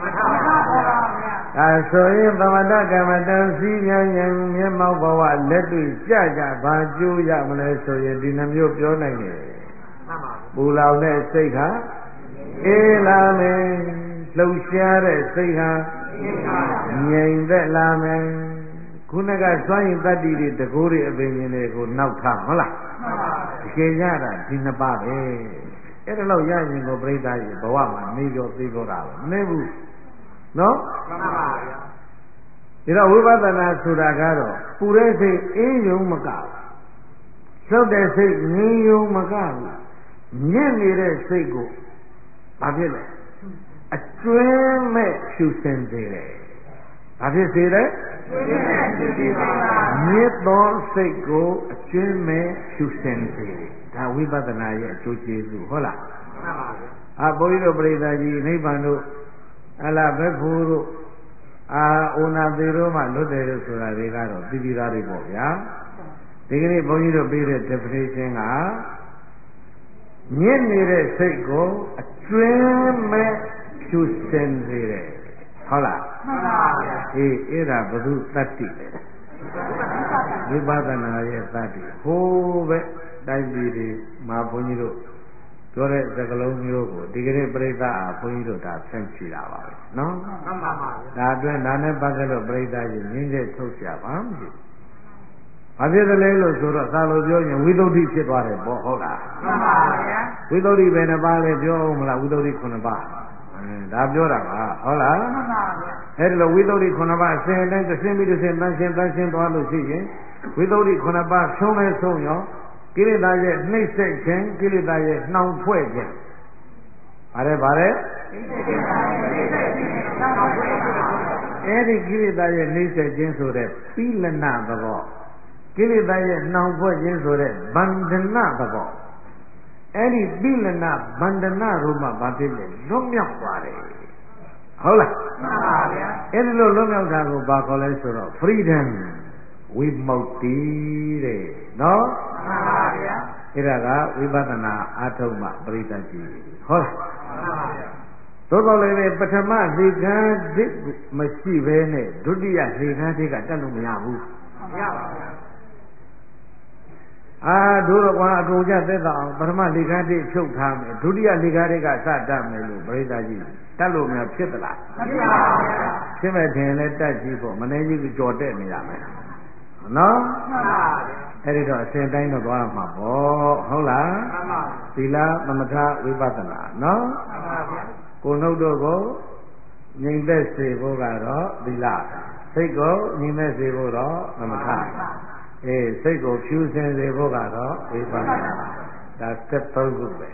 ဒါဆိုရင်သမထကမ္မတံစီဉာဏ်မျက်မှောက်ဘဝလက်တွေ့ကြကြဘာကျိုးရမလဲဆိုရင်ဒီနှမျိုးပြောနိုင်တယ်ပူလောင်တဲ့စိတ်ဟာအေးလာမယ်လှုပ်ရှားတဲ့စိတ်ဟာငြိမ်သက်လာမယ်ခုနကစွန့်ရင်တတ္တိတွေတကိုးတွေအပင်ရှင်တွေကိုနောက်ထားဟုတ်လားတကယ်ရတာဒီနှစ်ပါးပဲအဲ့ဒါလို့ရရင်ကိုပြိဿကြီးဘဝမှာနေပြောသိပြောတာပဲမနေဘူးနော်မှန်ပါဗျာဒါတော့ဝိပဿနာဆိုတာကတော့ပူတဲ့စိတ်အေးယုံမကလှုပ်တဲ့စိတ်ငြိမ်ယုံမကဘူးညစ်နေတဲ့စိတ်ကိုဘာဖြစ်လဲအတွင်းမဲ့ဖြူစင်စေတယ်ဘာဖြစ်စေလဲမြစ်သောစိတ်ကိုအကျွင်းမဲ့ဖြူစင်စေတယ်ဒါဝိပဿနာရဲ့အကျိုးကျေးဇူးဟုတ်လားမှန်ပါဗျာဘုန်းကြီးတို့ပြိဿကြီးနိဗ္ဗာန်တို့အလားဘက်ဖို့တို့ဩနာသေးတို့မှလွတ်တယ်လို့ဆိုတာတွေကတော့သိပြီးသားတွေပေါ့ဗျာဒီကနေ့ဘုန်းကြီးတို့ပေးတဲ့ definition ကညစ်နေတဲ့စိတ်ကိုအတွင်းမဲ့ဖြူစင်စေတယ်ဟုတ်လားမှန်ပါဗျာအေးအဲ့ဒါဘုသူတတ္တိလေဝိပဿနာရဲ့တတ္တိဟိုးပဲတိုက်ပြည်တွေမှာဘုန်းကြီးတို့ပြောတဲ့စကားလုံးမျိုးကိုဒီကနေ့ပြိဿအားဘုန်းကြီးတို့ဒါဖြန့်ချီတာပါပဲနော်မှန်ပါပါဒါအတွက်ဒါနဲ့ပတ်သက်လို့ပြိဿကြီးငင်းချက်ထုတ်ကြပါမရှိဘာဖြစ်သလဲလို့ဆိုတော့သာလို့ပြောရင်ဝိသုဒ္ဓိဖြစ်သွားတယ်ပေါ့ဟုတ်လားမှန်ပါဗျာဝိသုဒ္ဓိပဲနှစ်ပါးလဲပြောအောင်မလားဝိသုဒ္ဓိ9ပါးဒါပြောတာပါဟုတ်လားမှန်ပါဗျာအဲ့ဒါလို့ဝိသုဒ္ဓိ9ပါးအစဉ်တိုင်းတစ်ဆင်းပြီးတစ်ဆင်းတန်းရှင်းသွားလို့ရှိရင်ဝိသုဒ္ဓိ9ပါးဖြုံးလဲဆုံးရောကိလေသာရဲ့နှိမ့်ဆက်ခြင်းကိလေသာရဲ့နှောင်ဖွဲ့ခြင်းဗါတယ်အဲ့ဒီကိလေသာရဲ့နှိမ့်ဆက်ခြင်းဆိုတဲ့ပိလနာသဘောကိလေသာရဲ့နှောင်ဖွဲ့ခြင်းဆိုတဲ့ဗန္ဒနာသဘောအဲ့ဒီပိလနာဗန္ဒနာတို့မှဘာဖြစ်လဲလွတ်မြောက်သွားတယ်ဟုတ်လားမှန်ပါဗျာအဲ့ဒီလိုလွတ်မြောက်တာကိုဘာခေါ်လဲဆိုတော့ freedom ဝိမု ക്തി တဲ့နော်မှန်ပါဗျာအဲ့ဒါကဝိပဿနာအာထုံမှပရိသတ်ကြီးဟုတ်လားမှန်ပါဗျာသို့တော်လည်းပဲပထမသေခါဒိမရှိဘဲနဲ့ဒုတိယသေခါဒိကတက်လို့မရဘူးမရပါဘူးတို့တော့ကွာအကုန်ကြသက်သာအောင်ပထမလေခါဒိဖြုတ်ထားမယ်ဒုတိယလေခါဒိကစတတ်မယ်လို့ပရိသတ်ကြီးတက်လို့များဖြစ်သလားမဖြစ်ပါဘူးဗျာဖြစ်မဲ့ထင်လည်းတက်ကြည့်ဖို့မနေကြီးကြော်တက်နေရမယ်နော်မှန်ပါဗျာအဲ့ဒီတော့အစဉ်တိုင်းတော့သွားမှာပေါ့ဟုတ်လားမှန်ပါသီလသမထဝိပဿနာနော်မှန်ပါဗျာကိုယ်နှုတ်တို့ကိုငြိမ်သက်စေဖို့ကတော့သီလစိတ်ကိုငြိမ်သက်စေဖို့တော့သမထစိတ်ကိုဖြူစင်စေဖို့ကတော့ဝိပဿနာဒါstep 3ခုပဲ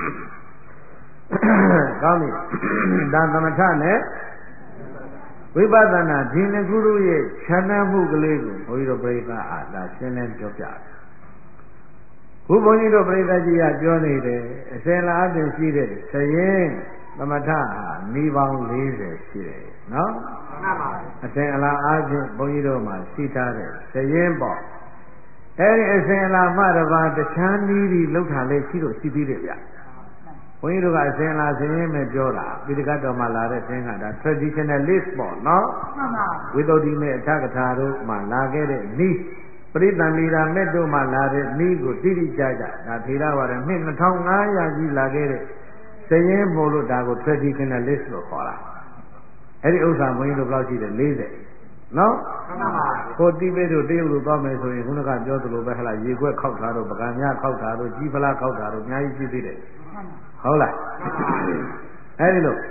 ကောင်းပြီဒါသမထနဲ့ဝိပဿနာဒီနှစ်ခုတို့ရဲ့ခြံမှုကလေးကိုဘုန်းကြီးတို့ပြိဿအားဒါရှင်းလင်းပြောပြတယ်ခုဘုန်းကြီးတို့ပြိဿကြီးကပြောနေတယ်အစဉ်လာအပြင်ရှိတဲ့သရင်သမထဟာဤပေါင်း40ရှိတယ်နော်မှန်ပါဘူးအစဉ်အလာအားဖြင့်ဘုန်းကြီးတို့မှာရှိထားတဲ့သရင်ပေါ့အဲဒီအစဉ်အလာမှတပါးတခြားနည်းပြီးလှုပ်ထားလေရှိလို့ရှိသေးတယ်ဗျဘုန်းကြီးတို့ကအစဉ်လာစဉ်ရင်ပဲပြောတာပိဋကတ်တော်မှာလာတဲ့သင်္ကဒါ traditionalist ပေါ့နော်မှန်ပါဝိသုဒ္ဓိနဲ့အထကထာတို့မှာလာခဲ့တဲ့နည်းပရိသန္တိရာမဲ့တို့မှာလာတဲ့နည်းကိုတိတိကျကျဒါထေရဝါဒနှစ်2500ကြီးလာခဲ့တဲ့သင်ရင်မို့လို့ဒါကို traditionalist လို့ခေါ်တာအဲ့ဒီဥစ္စာဘုန်းကြီးတို့ဘယ်လောက်ရှိတယ်40 နော်ကိုတိပိတို့တရုတ်လိုသွားမယ်ဆိုရင်ခုနကပြောသလိုပဲဟလားရေခွက်ခောက်တာတို့ပကံများခောက်တာတို့ကြီးဖလားခောက်တာတို့အများကြီးရှိသေးတယ်ဟုတ်လားအဲဒီလို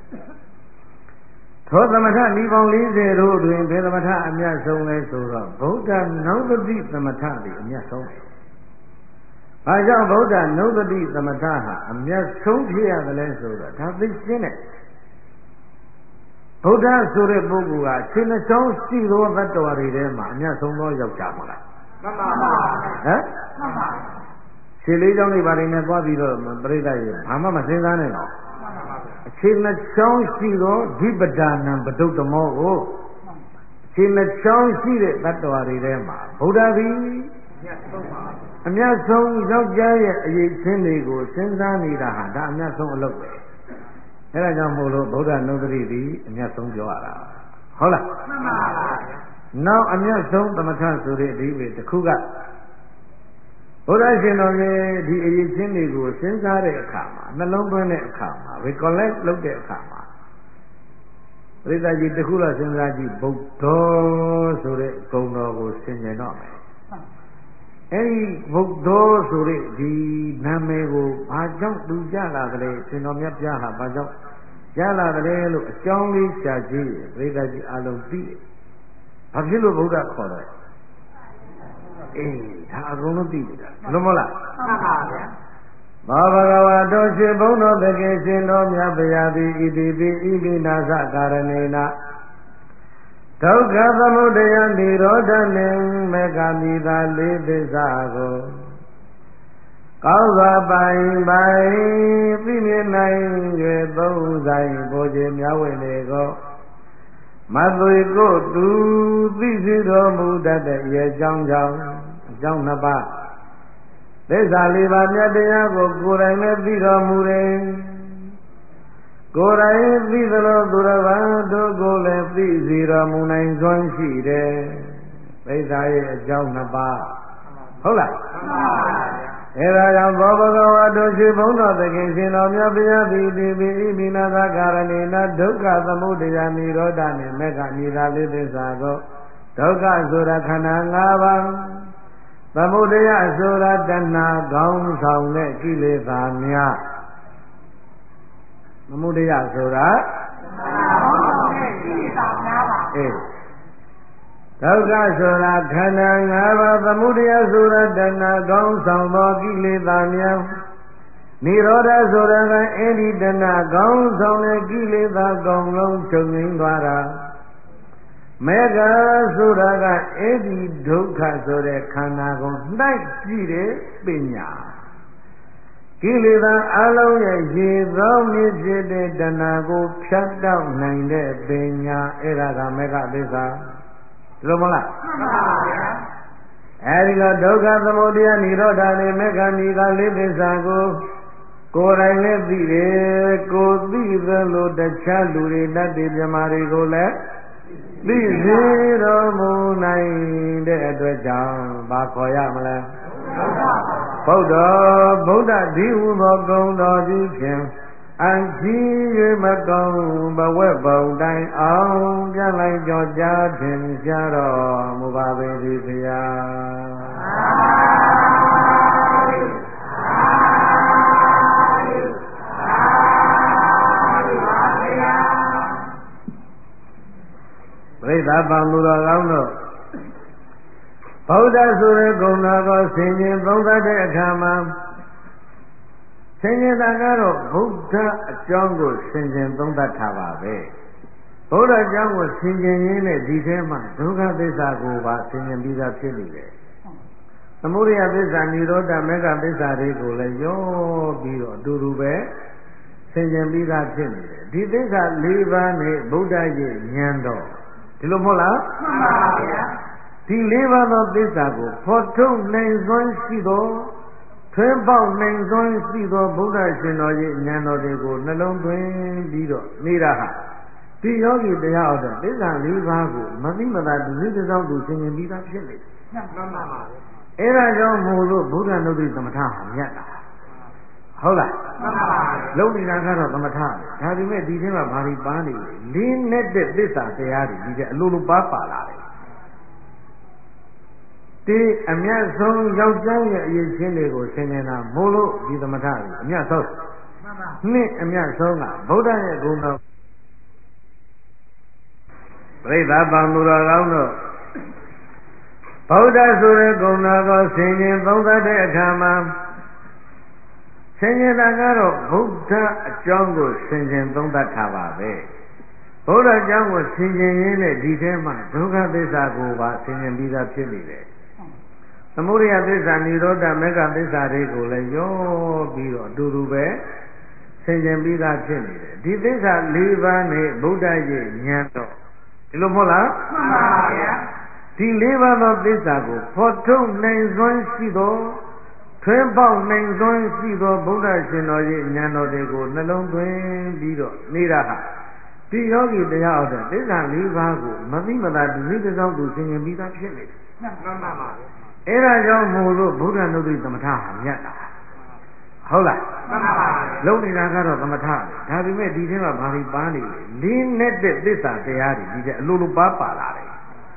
သောသမထဤပေါင်း40တို့တွင်ဘယ်သမထအမြတ်ဆုံးလဲဆိုတော့ဗုဒ္ဓနုပတိသမထသည်အမြတ်ဆုံးတယ်။ဘာကြောင့်ဗုဒ္ဓနုပတိသမထဟာအမြတ်ဆုံးဖြစ်ရတယ်လဲဆိုတော့ဒါသိရှင်းတယ်ဗုဒ္ဓဆိုတဲ့ပုဂ္ဂိုလ်ကခြေနှချောင်းရှိသောသတ္တဝါတွေထဲမှာအမြတ်ဆုံးသောယောက်ျားမလားမှန်ပါပါဟမ်မှန်ပါခြေလေးချောင်းတွေဘာတွေနဲ့သွားပြီးတော့ပြိဿရေဘာမှမစဉ်းစားနဲ့တော့အခြေနှချောင်းရှိသောဓိပဒါနံပဒုတ္တမောကိုအခြေနှချောင်းရှိတဲ့သတ္တဝါတွေထဲမှာဗုဒ္ဓသည်အမြတ်ဆုံးယောက်ျားရဲ့အရေးချင်းတွေကိုစဉ်းစားနေတာဟာဒါအမြတ်ဆုံးအလုပ်ပဲအဲဒါကြောင့်မို့လို့ဗုဒ္ဓနုဒတိသည်အမြတ်ဆုံးပြောရတာဟုတ်လားမှန်ပါပါနောက်အမြတ်ဆုံးသမထဆိုတဲ့အဓိပ္ပာယ်တစ်ခုကဘုရားရှင်တော်ရဲ့ဒီအရေးချင်းတွေကိုစဉ်းစားတဲ့အခါမှာနှလုံးသွင်းတဲ့အခါမှာ recollect လုပ်တဲ့အခါမှာပရိသတ်ကြီးတစ်ခုတော့စဉ်းစားကြည့်ဗုဒ္ဓဆိုတဲ့ဂုဏ်တော်ကိုဆင်ခြင်တော့မယ်အဲဒီဗုဒ္ဓဆိုတဲ့ဒီနာမည်ကိုဘာကြောင့်သူကြလာကြလဲရှင်တော်မြတ်ပြားဟာဘာကြောင့်ကြလာကြလဲလို့အကြောင်းလေးရှာကြည့်ပရိသတ်ကြီးအလုံးသိတယ်ဘာဖြစ်လို့ဗုဒ္ဓခေါ်တယ်အေးဒါအကုန်လုံးသိနေတာလုံးမလားမှန်ပါဗျာဘာဘဂဝါတော်ရှင်ဘုန်းတော်တကယ်ရှင်တော်မြတ်ဗျာတိဣတိပိဣပိနာသကာရဏေနဒုက္ခသမုဒယနိရောဓနှင့်မေဃမိသာလေးသစ္စာကိုကောင်းစွာပိုင်သိမြင်နိုင်၍သုံးဆိုင်ကိုခြင်းများဝင်လေကိုမသွေကိုသူသိစေတော်မူတတ်တဲ့ရဲ့အကြောင်းကြောင့်အကြောင်းနှစ်ပါးသစ္စာလေးပါးမြတ်တရားကိုကိုယ်တိုင်နဲ့သိတော်မူတယ်ကိုယ်တိုင်သိသလိုသူတော်ဘာတို့ကိုလည်းသိစေတော်မူနိုင်စွမ်းရှိတယ်သစ္စာရဲ့အကြောင်းနှစ်ပါးဟုတ်လားမှန်ပါပါအဲဒါကြောင့်ဘောဘဂဝါတို့ရှိဘုန်းတော်သခင်ရှင်တော်မြတ်ဗျာတိတိပိဣမိနာသကာရဏေနဒုက္ခသမုဒယနိရောဓနှင့်မေဃမိသာလေးသစ္စာကိုဒုက္ခဆိုတာခန္ဓာ၅ပါးသမုဒယဆိုတာတဏှာခေါင်းဆောင်တဲ့ကိလေသာများသမုဒယဆိုတာခေါင်းဆောင်တဲ့ကိလေသာများပါအေးဒုက္ခဆိုတာခန္ဓာ၅ပါးသမုဒယဆိုတာတဏှာကောင်းဆောင်သောကိလေသာများနိရောဓဆိုတာကအဲ့ဒီတဏှာကောင်းဆောင်တဲ့ကိလေသာကောင်းလုံးချုပ်ငြိမ်းသွားတာမေဃဆိုတာကအဲ့ဒီဒုက္ခဆိုတဲ့ခန္ဓာကိုနှိုက်ကြည့်တဲ့ပညာကိလေသာအလုံးရဲ့ရေသောမြစ်ဖြစ်တဲ့တဏှာကိုဖြတ်တောက်နိုင်တဲ့ပညာအဲ့ဒါကမေဃသစ္စာသိလို့မလားမှန်ပါဗျာအဲဒီကဒုက္ခသမုဒယနိရောဓနဲ့မေဃမိကလေးသစ္စာကိုကိုယ်တိုင်လည်းသိတယ်ကိုသိသလိုတခြားလူတွေတတ်တယ်မြမာတွေကိုလည်းသိစေတော်မူနိုင်တဲ့အတွက်ကြောင့်ဘာခေါ်ရမလဲဘုရားဗုဒ္ဓဒီဟုသောဂုဏ်တော်ကြီးဖြင့်အံကြီး၍မကောင်းဘဝပုံတိုင်းအောင်ပြန်လိုက်ကြောကြားဖြင့်ရှားတော်မူပါပေသည်ဗျာပရိသတ်ပါမူတော်ကောင်းတို့ဗုဒ္ဓဆိုတဲ့ဂုဏ်တော်ကိုဆင်ခြင်သုံးသပ်တဲ့အခါမှာဆင်ခြင်တာကတော့ဗုဒ္ဓအကြောင်းကိုဆင်ခြင်သုံးသပ်ထားပါပဲဗုဒ္ဓအကြောင်းကိုဆင်ခြင်ရင်းနဲ့ဒီထဲမှာဒုက္ခသစ္စာကိုပါဆင်ခြင်ပြီးသားဖြစ်နေတယ်သမုဒယသစ္စာនិရောဓမေဃသစ္စာတွေကိုလည်းရောပြီးတော့အတူတူပဲဆင်ခြင်ပြီးသားဖြစ်နေတယ်ဒီသစ္စာ၄ပါးနဲ့ဗုဒ္ဓရဲ့ဉာဏ်တော်ဒီလိုမဟုတ်လားမှန်ပါဗျာဒီ၄ပါးသောသစ္စာကိုဖော်ထုတ်နိုင်စွမ်းရှိသောထွန်းပေါက်နိုင်စွမ်းရှိသောဗုဒ္ဓရှင်တော်ရဲ့ဉာဏ်တော်တွေကိုနှလုံးသွင်းပြီးတော့နေတာဟာဒီယောဂီတရားအောက်တဲ့သစ္စာ၄ပါးကိုမသိမသာဒီသစ္စာကိုသင်ရင်ပြီးသားဖြစ်နေမှန်ပါပါအဲ့ဒါကြောင့်မို့လို့ဗုဒ္ဓနုဒ္ဓသမထဟာမြတ်တာဟဟုတ်လားလုံးနေတာကတော့သမထဒါပေမဲ့ဒီထဲမှာဘာတွေပါနေလဲလေးနဲ့တဲ့သစ္စာတရားတွေဒီတဲ့အလိုလိုပါလာတယ်ဒီအမြတ်ဆုံးယောက်ျားရဲ့အရေးချင်းတွေကိုဆင်ញင်တာမို့လို့ဒီသမထတွေအမြတ်ဆုံးနှစ်အမြတ်ဆုံးကဗုဒ္ဓရဲ့ဂုဏ်တော်ပြိဿပေါင်းသူတော်ကောင်းတို့ဗုဒ္ဓဆိုတဲ့ဂုဏ်တော်ကိုဆင်ញင်သုံးသပ်တဲ့အခါမှာဆင်ញင်တာကတော့ဗုဒ္ဓအကြောင်းကိုဆင်ញင်သုံးသပ်ထားပါပဲဗုဒ္ဓအကြောင်းကိုဆင်ញင်ရင်းနဲ့ဒီထဲမှာဒုက္ခသစ္စာကိုပါဆင်ញင်ပြီးသားဖြစ်နေတယ်သမုဒယသစ္စာនិရောဓမေဃသစ္စာတွေကိုလည်းရောပြီးတော့အတူတူပဲဆင်ញင်ပြီးသားဖြစ်နေတယ်ဒီသစ္စာ၄ပါးနဲ့ဗုဒ္ဓရဲ့ဉာဏ်တော့ဒီလိုမဟုတ်လားမှန်ပါဗျာဒီ၄ပါးသောသစ္စာကိုဖော်ထုတ်နိုင်စွမ်းရှိသောထွန်းပေါက်နိုင်စွမ်းရှိသောဗုဒ္ဓရှင်တော်ရဲ့ဉာဏ်တော်တွေကိုနှလုံးသွင်းပြီးတော့နေတာဟာဒီယောဂီတရားအောက်တဲ့သစ္စာ၄ပါးကိုမသိမသာဒီနိစ္စကြောင့်သူဆင်ញင်ပြီးသားဖြစ်နေတယ်မှန်ပါပါအဲ့ဒါကြောင့်မို့လို့ဗုဒ္ဓနုဒ္ဓိသမထဟာမြတ်တာဟုတ်လားမှန်ပါပါလုံးနေတာကတော့သမထဒါပေမဲ့ဒီထဲမှာဘာတွေပါနေလဲလေးနဲ့တဲ့သစ္စာတရားတွေဒီတဲ့အလိုလိုပါလာတယ်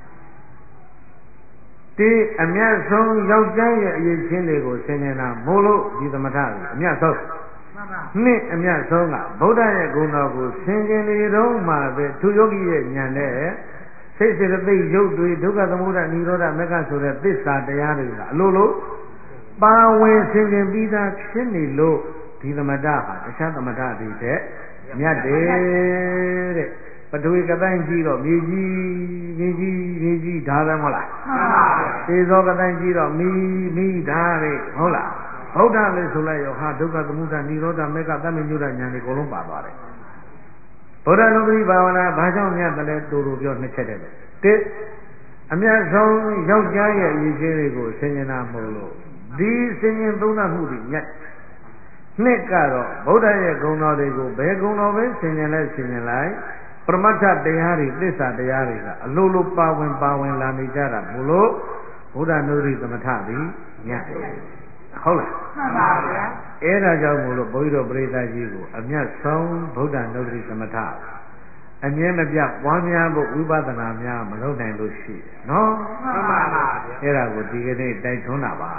ဒီအမြတ်ဆုံးယောက်ျားရဲ့အရေးချင်းတွေကိုဆင်ញင်တာမို့လို့ဒီသမထတွေအမြတ်ဆုံးနှစ်အမြတ်ဆုံးကဗုဒ္ဓရဲ့ဂုဏ်တော်ကိုဆင်ခြင်နေတော့မှပဲသူယောဂီရဲ့ဉာဏ်နဲ့စိတ်စေတသိက်ရုပ်တွေဒုက္ခသမုဒယនិရောဓမေဃဆိုတဲ့သစ္စာတရားတွေကအလိုလိုပါဝင်ဆင်ခြင်ပြီးသားဖြစ်နေလို့ဒီသမထဟာတခြားသမထတွေတဲ့မြတ်တယ်တဲ့ပထဝီကတိုင်းကြီးတော့မြေကြီးဓာတ်ပဲမဟုတ်လားမှန်ပါဗျာသေသောကတိုင်းကြီးတော့မိဓာတ်ပဲဟုတ်လားဗုဒ္ဓလည်းဆိုလိုက်ရောဟာဒုက္ခသမုဒယនិရောဓမေဃသမေညုဒဉာဏ်တွေအကုန်လုံးပါသွားတယ်ဗုဒ္ဓနုပ္ပရိဘာဝနာဘာကြောင့်မြတ်တယ်တူတူပြောနှစ်ချက်တည်းပဲတစ်အမြတ်ဆုံးယောက်ျားရဲ့အရေးကြီးတွေကိုဆင်ញင်တာမဟုတ်လို့ဒီဆင်ញင်သုံးသပ်မှုတွေမြတ်နှစ်ကတော့ဗုဒ္ဓရဲ့ဂုဏ်တော်တွေကိုဘယ်ဂုဏ်တော်ပဲဆင်ញင်လိုက်ပရမတ္ထတရားတွေသစ္စာတရားတွေကအလိုလိုပါဝင်လာနေကြတာဘလို့ဗုဒ္ဓနုဒ္ဓိသမထသည်ညတ်တယ်ဟုတ်လားမှန်ပါဗျာအဲ့ဒါကြောင့်မို့လို့ဘုန်းကြီးတို့ပရိသတ်ကြီးကိုအမြတ်ဆုံးဗုဒ္ဓနုဒ္ဓိသမထအမြဲမပြတ်ပွားများဖို့ဝိပဿနာများမလုပ်နိုင်လို့ရှိတယ်နော်မှန်ပါဗျာအဲ့ဒါကိုဒီကနေ့တိုက်ထွန်းတာပါ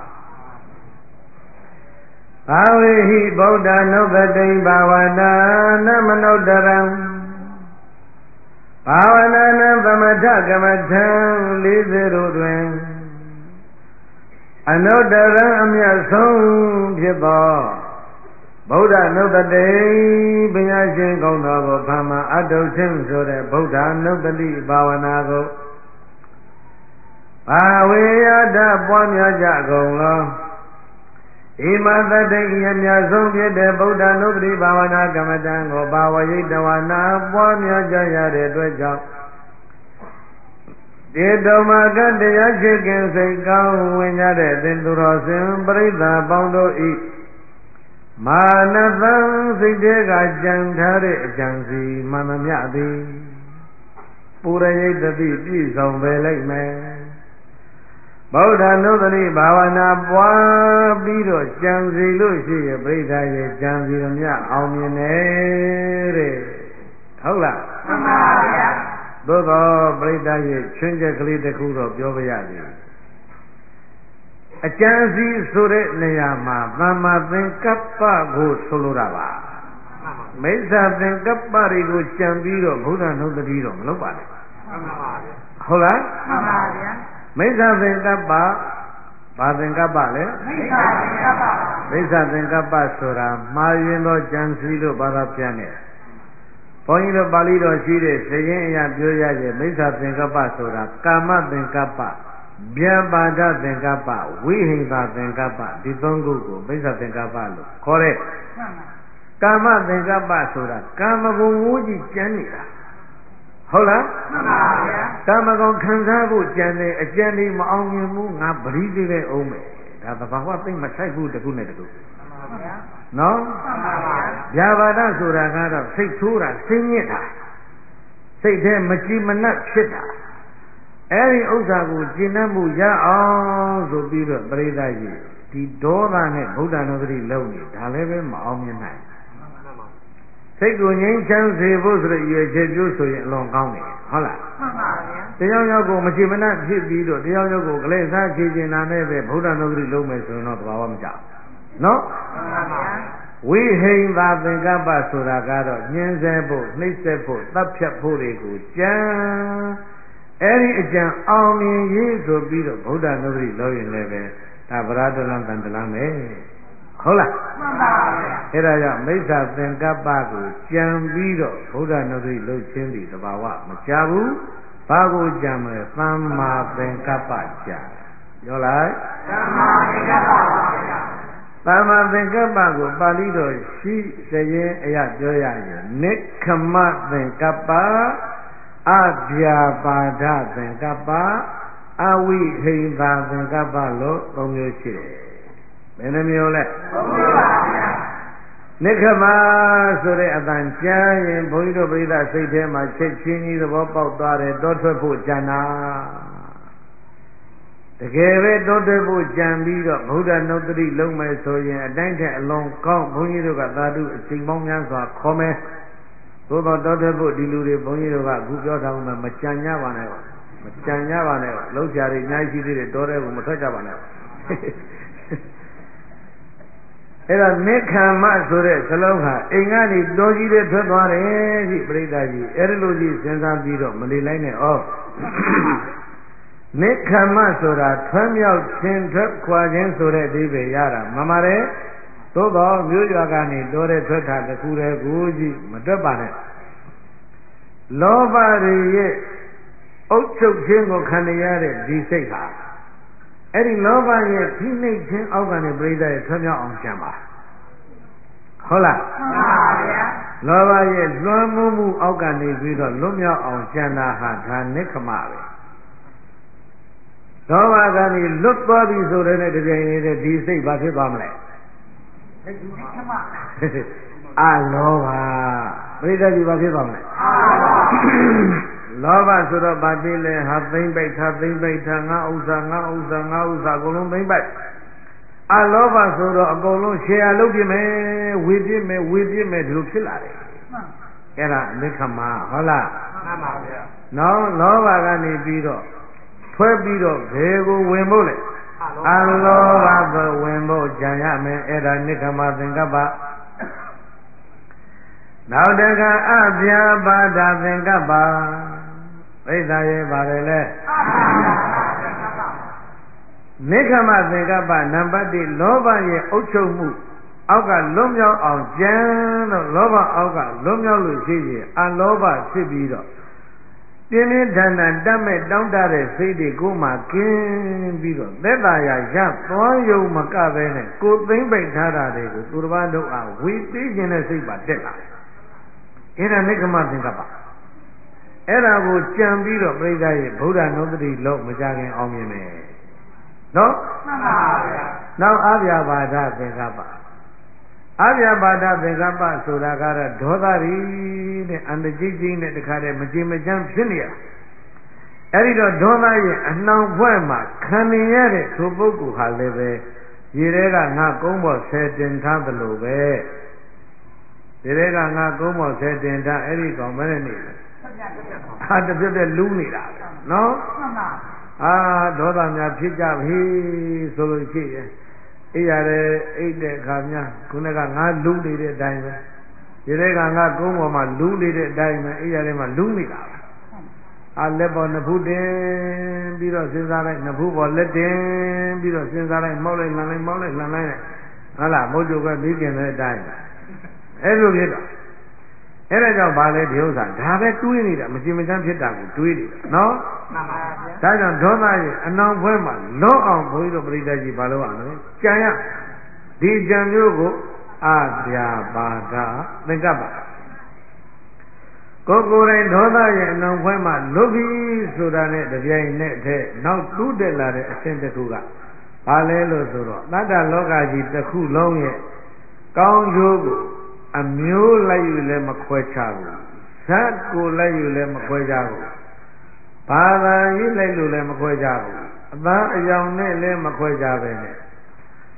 ဘာဝေဟိဗုဒ္ဓနုပတိဘာဝနာနမနုဿရံဘာဝနာနသမထကမ္မထံ40တို့တွင်အနုတ္တရံအမြတ်ဆုံးဖြစ်သောဗုဒ္ဓနုတ္တိဘုရားရှင်ကောင်းတော်ကိုဖမ်းမှအတုချင်းဆိုတဲ့ဗုဒ္ဓနုတ္တိဘာဝနာကိုဘာဝေယတပွားများကြကုန်လောဣမတတိယမြတ်ဆုံးဖြစ်တဲ့ဗုဒ္ဓနုပ္ပတိဘာဝနာကမ္မဋ္ဌာန်းကိုဘာဝရိတဝနာပွားများကြရတဲ့အတွက်ကြောင့်ဒီတုံမကတရားချစ်ခင်စိတ်ကောင်းဝင်ကြတဲ့သင်သူတော်စင်ပရိသတ်ပေါင်းတို့ဤမာနသံစိတ်တွေကကြံထားတဲ့အကြံစီမှန်သမျှသည်ပုရယိတတိပြည့်စုံပဲလိုက်မယ်ဗုဒ္ဓနုဒ္ဓိဘာဝနာပွားပြီးတော့ကြံစီလို့ရှိရပြိဿရဲ့ကြံစီသမျှအောင်မြင်တယ်ဟုတ်လားမှန်ပါဗျာသို့သောပြိဿရဲ့ချွင်းချက်ကလေးတစ်ခုတော့ပြောပြရစီအကြံစီဆိုတဲ့နေရာမှာသမ္မာသင်္ကပ္ပကိုဆိုလိုတာပါမိစ္ဆာသင်္ကပ္ပတွေကိုကြံပြီးတော့ဘုရားနုဒ္ဓတိတော့မလုပ်ပါနဲ့မှန်ပါဗျာဟုတ်လားမှန်ပါဗျာမိစ္ဆာသင်္ကပ္ပဘာသင်္ကပ္ပလဲမိစ္ဆာသင်္ကပ္ပမိစ္ဆာသင်္ကပ္ပဆိုတာမှားရင်တော့ကြံစီလို့ဘာသာပြန်တယ်ဘုန်းကြီးတို့ပါဠိတော်ရှိတဲ့စရင်အရာပြောရရဲ့မိစ္ဆာသင်္ကပ္ပဆိုတာကာမသင်္ကပ္ပဗျာပါဒသင်္ကပ္ပဝိဟိတသင်္ကပ္ပဒီသုံးခုကိုမိစ္ဆာသင်္ကပ္ပလို့ခေါ်တယ်ကာမသင်္ကပ္ပဆိုတာကာမဂုဏ်ဝိကြီးကျမ်းနေတာဟုတ်လားမှန်ပါဗျာကာမဂုဏ်ခံစားဖို့ကြံတယ်အကြံဒီမအောင်မြင်ဘူးငါပရိသေပဲအောင်မယ်ဒါသဘာဝသိမ့်မဆိုင်ဘူးတခုနဲ့တခုမှန်ပါဗျာနော်မှန်ပါဗျာဗျာပါဒဆိုတာကတော့စိတ်ဆိုးတာစိတ်ညစ်တာစိတ်ထဲမကြည်မနှက်ဖြစ်တာအဲဒီဥစ္စာကိုကျင့်တတ်မှုရအောင်ဆိုပြီးတော့ပရိသတ်ကြီးဒီဒေါသနဲ့ဗုဒ္ဓနုပတိလုံးနေဒါလည်းပဲမအောင်မြင်နိုင်စိတ်ကိုငြိမ်းချမ်းစေဖို့ဆိုတဲ့ရွေချက်ကျိုးဆိုရင်အလွန်ကောင်းတယ်ဟုတ်လားမှန်ပါဗျာတရားရောက်ကိုမရှိမနှဖြစ်ပြီးတော့တရားရောက်ကိုကလေးစားချေချင်တာနဲ့ပဲဗုဒ္ဓနုပတိလုံးမယ်ဆိုရင်တော့သဘာဝမကျနော်မှန်ပါဗျာဝိဟိံသာသင်္ကပ္ပဆိုတာကတော့ညှင်းဆဲဖို့နှိပ်စက်ဖို့တပ်ဖြတ်ဖို့တွေကိုကြံအဲ့ဒီအကြံအောင်မြင်ရေးဆိုပြီးတော့ဗုဒ္ဓနုပတိလုံးရင်လည်းပဲဒါဗရာတလံတန်တလံပဲဟုတ်လားမှန်ပါဗျာအဲ့ဒါကြောင့်မိစ္ဆာသင်္ကပ္ပကိုကြံပြီးတော့ဗုဒ္ဓနုပတိလှုပ်ခြင်းဒီသဘာဝမကြဘူးဘာကိုကြံမလဲသမ္မာသင်္ကပ္ပကြံပြောလိုက်သမ္မာသင်္ကပ္ပပါဗျာသမ္မာသင်္ကပ္ပကိုပါဠိတော်ရှိစရင်အရပြောရရင်နိက္ခမသင်္ကပ္ပအဗျာပါဒသင်္ကပ္ပအဝိဟိံသာသင်္ကပ္ပလို့သုံးမျိုးရှိတယ်ဘယ်နှမျိုးလဲသုံးမျိုးပါဗျာနိက္ခမဆိုတဲ့အတန်ကြားရင်ဘုန်းကြီးတို့ပြိဿစိတ်ထဲမှာချက်ချင်းကြီးသဘောပေါက်သွားတယ်တောထွက်ဖို့ကြံတာတကယ်ပဲတောထွက်ဖို့ကြံပြီးတော့ဗုဒ္ဓနုတ္တိလုံးမယ်ဆိုရင်အတိုင်းထက်အလွန်ကောင်းဘုန်းကြီးတို့ကသာဓုအချိန်ပေါင်းများစွာခေါ်မယ်သို့တော့တောထွက်ဖို့ဒီလူတွေဘုန်းကြီးတို့ကအခုပြောထားမှမကြံကြပါနဲ့မကြံကြပါနဲ့လုံးချာတွေအများကြီးရှိသေးတယ်တောထဲကိုမထွက်ကြပါနဲ့အဲ့တော့နိက္ခမဆိုတဲ့စလုံးဟာအိမ်ကနေတောကြီးတွေထွက်သွားတယ်ကြီးပြိဿကြီးအဲ့ဒီလိုကြီးစဉ်းစားပြီးတော့မနေလိုက်နဲ့ဩနိက္ခမဆိုတာထွန်းမြောက်ခြင်းထွက်ခွာခြင်းဆိုတဲ့အဓိပ္ပာယ်ရတာမှန်ပါတယ်သို့တော့မြို့ရွာကနေတောတဲ့ထွက်တာတခုတည်းကိုကြီးမတွက်ပါနဲ့လောဘတွေရဲ့အုပ်ချုပ်ခြင်းကိုခံရတဲ့ဒီစိတ်ဟာအဲ့ဒီလောဘရဲ့ဖိနှိပ်ခြင်းအောက်ကနေပြိဿရဲ့ထွန်းမြောက်အောင်ကြံပါဟုတ်လားမှန်ပါဗျာလောဘရဲ့လွှမ်းမိုးမှုအောက်ကနေပြီးတော့လွတ်မြောက်အောင်ကြံတာဟာဒါနိက္ခမပဲလောဘကနေလွတ်သွားပြီဆိုတဲ့တပြိုင်နက်တည်းဒီစိတ်ဘာဖြစ်သွားမလဲနိက္ခမအလောဘပြိဿကြီးဘာဖြစ်သွားမလဲလောဘဆိုတော့ဗာတိလဲဟာသိမ့်ပိုက်ထားသိမ့်ပိုက်ထားငါဥစ္စာငါဥစ္စာငါဥစ္စာအကုန်လုံးသိမ့်ပိုက်အလောဘဆိုတော့အကုန်လုံးရှယ်ယာလုပ်ပြမယ်ဝေပြမယ်ဝေပြမယ်ဒီလိုဖြစ်လာတယ်အဲ့ဒါနိက္ခမဟုတ်လားမှန်ပါဗျာနောက်လောဘကနေပြီးတော့ဖွဲပြီးတော့ဘယ်ကိုဝင်ဖို့လဲအလောဘကိုဝင်ဖို့ကြံရမယ်အဲ့ဒါနိက္ခမသင်္ကပ္ပနောက်တကအဗျာပါဒသင်္ကပ္ပသိသာရဲ့ပါတယ်လေနိက္ခမသင်္ကပ္ပနံပါတ်1လောဘရဲ့အုပ်ချုပ်မှုအောက်ကလွတ်မြောက်အောင်ကြံတော့လောဘအောက်ကလွတ်မြောက်လို့ရှိရင်အလောဘဖြစ်ပြီးတော့ပြင်းပြင်းထန်ထန်တတ်မဲ့တောင်းတတဲ့စိတ်တွေကိုမှကင်းပြီးတော့သက်သာရာရသွားယုံမကပဲနဲ့ကိုသိမ့်ပိတ်ထားတာတွေကိုသူတစ်ပါးတို့အားဝေပေးခြင်းတဲ့စိတ်ပါတက်လာအဲ့ဒါနိက္ခမသင်္ကပ္ပအဲ့ဒါကိုကြံပြီးတော့ပြိဿရဲ့ဗုဒ္ဓနုတ္တိလို့မကြခင်အောင်မြင်မယ်နော်မှန်ပါဗျာနောက်အဗျာပါဒသင်္ကပ္ပအဗျာပါဒသင်္ကပ္ပဆိုတာကတော့ဒေါသရီတဲ့အန္တကြီးကြီးနဲ့တခါတည်းမကြင်မကြမ်းဖြစ်နေရအဲ့ဒီတော့ဒေါသရဲ့အနှောင်ဖွဲ့မှာခံနေရတဲ့သူပုဂ္ဂိုလ်ဟာလည်းပဲရေထဲကငါကုန်းပေါ်ဆယ်တင်ထားသလိုပဲဒီထဲကငါကုန်းပေါ်ဆယ်တင်ထားအဲ့ဒီကောင်မနဲ့နေတယ်ဟာတပြက်ပြက်လူးနေတာပဲနော်မှန်ပါဒေါသများဖြစ်ကြပြီဆိုလို့ရှိရင်အိပ်ရတယ်အိပ်တဲ့အခါများခုနကငါလူးနေတဲ့အတိုင်းပဲဒီထဲကငါကုန်းပေါ်မှာလူးနေတဲ့အတိုင်းပဲအိပ်ရတယ်မှာလူးနေတာပဲလက်ပေါ်နှစ်ဖူးတင်ပြီးတော့စဉ်းစားလိုက်နှစ်ဖူးပေါ်လက်တင်ပြီးတော့စဉ်းစားလိုက်မောက်လိုက်လှန်လိုက်မောက်လိုက်လှန်လိုက်ဟုတ်လားမုတ်ကျုပ်ကပြီးကျင်တဲ့အတိုင်းအဲ့လိုဖြစ်တော့အဲ့ဒါကြောင့်ဗာလဲဒီဥစ္စာဒါပဲတွေးနေတာမကြင်မချမ်းဖြစ်တာကိုတွေးနေတာနော်မှန်ပါဗျာဒါကြောင့်ဒေါသရဲ့အနောင်ဘွဲမှာလွတ်အောင်ဘုန်းကြီးတို့ပြိဿကြီးဘာလို့အောင်လဲကြံရဒီကြံမျိုးကိုအဗျာပါဒသင်္ကပ္ပကိုယ်ကိုယ်တိုင်ဒေါသရဲ့အနောင်ဘွဲမှာလွတ်ပြီဆိုတာနဲ့တပြိုင်နက်တည်းနောက်တူးတက်လာတဲ့အဆင့်တစ်ခုကဘာလဲလို့ဆိုတော့တတ္တလောကကြီးတစ်ခုလုံးရဲ့ကောင်းကျိုးကိုအမျိုးလိုက်ယူလည်းမခွဲခြားဘူးဇတ်ကိုလိုက်ယူလည်းမခွဲခြားဘူးဘာသာရေးလိုက်လို့လည်းမခွဲခြားဘူးအသားအယောင်နဲ့လည်းမခွဲခြားပဲနဲ့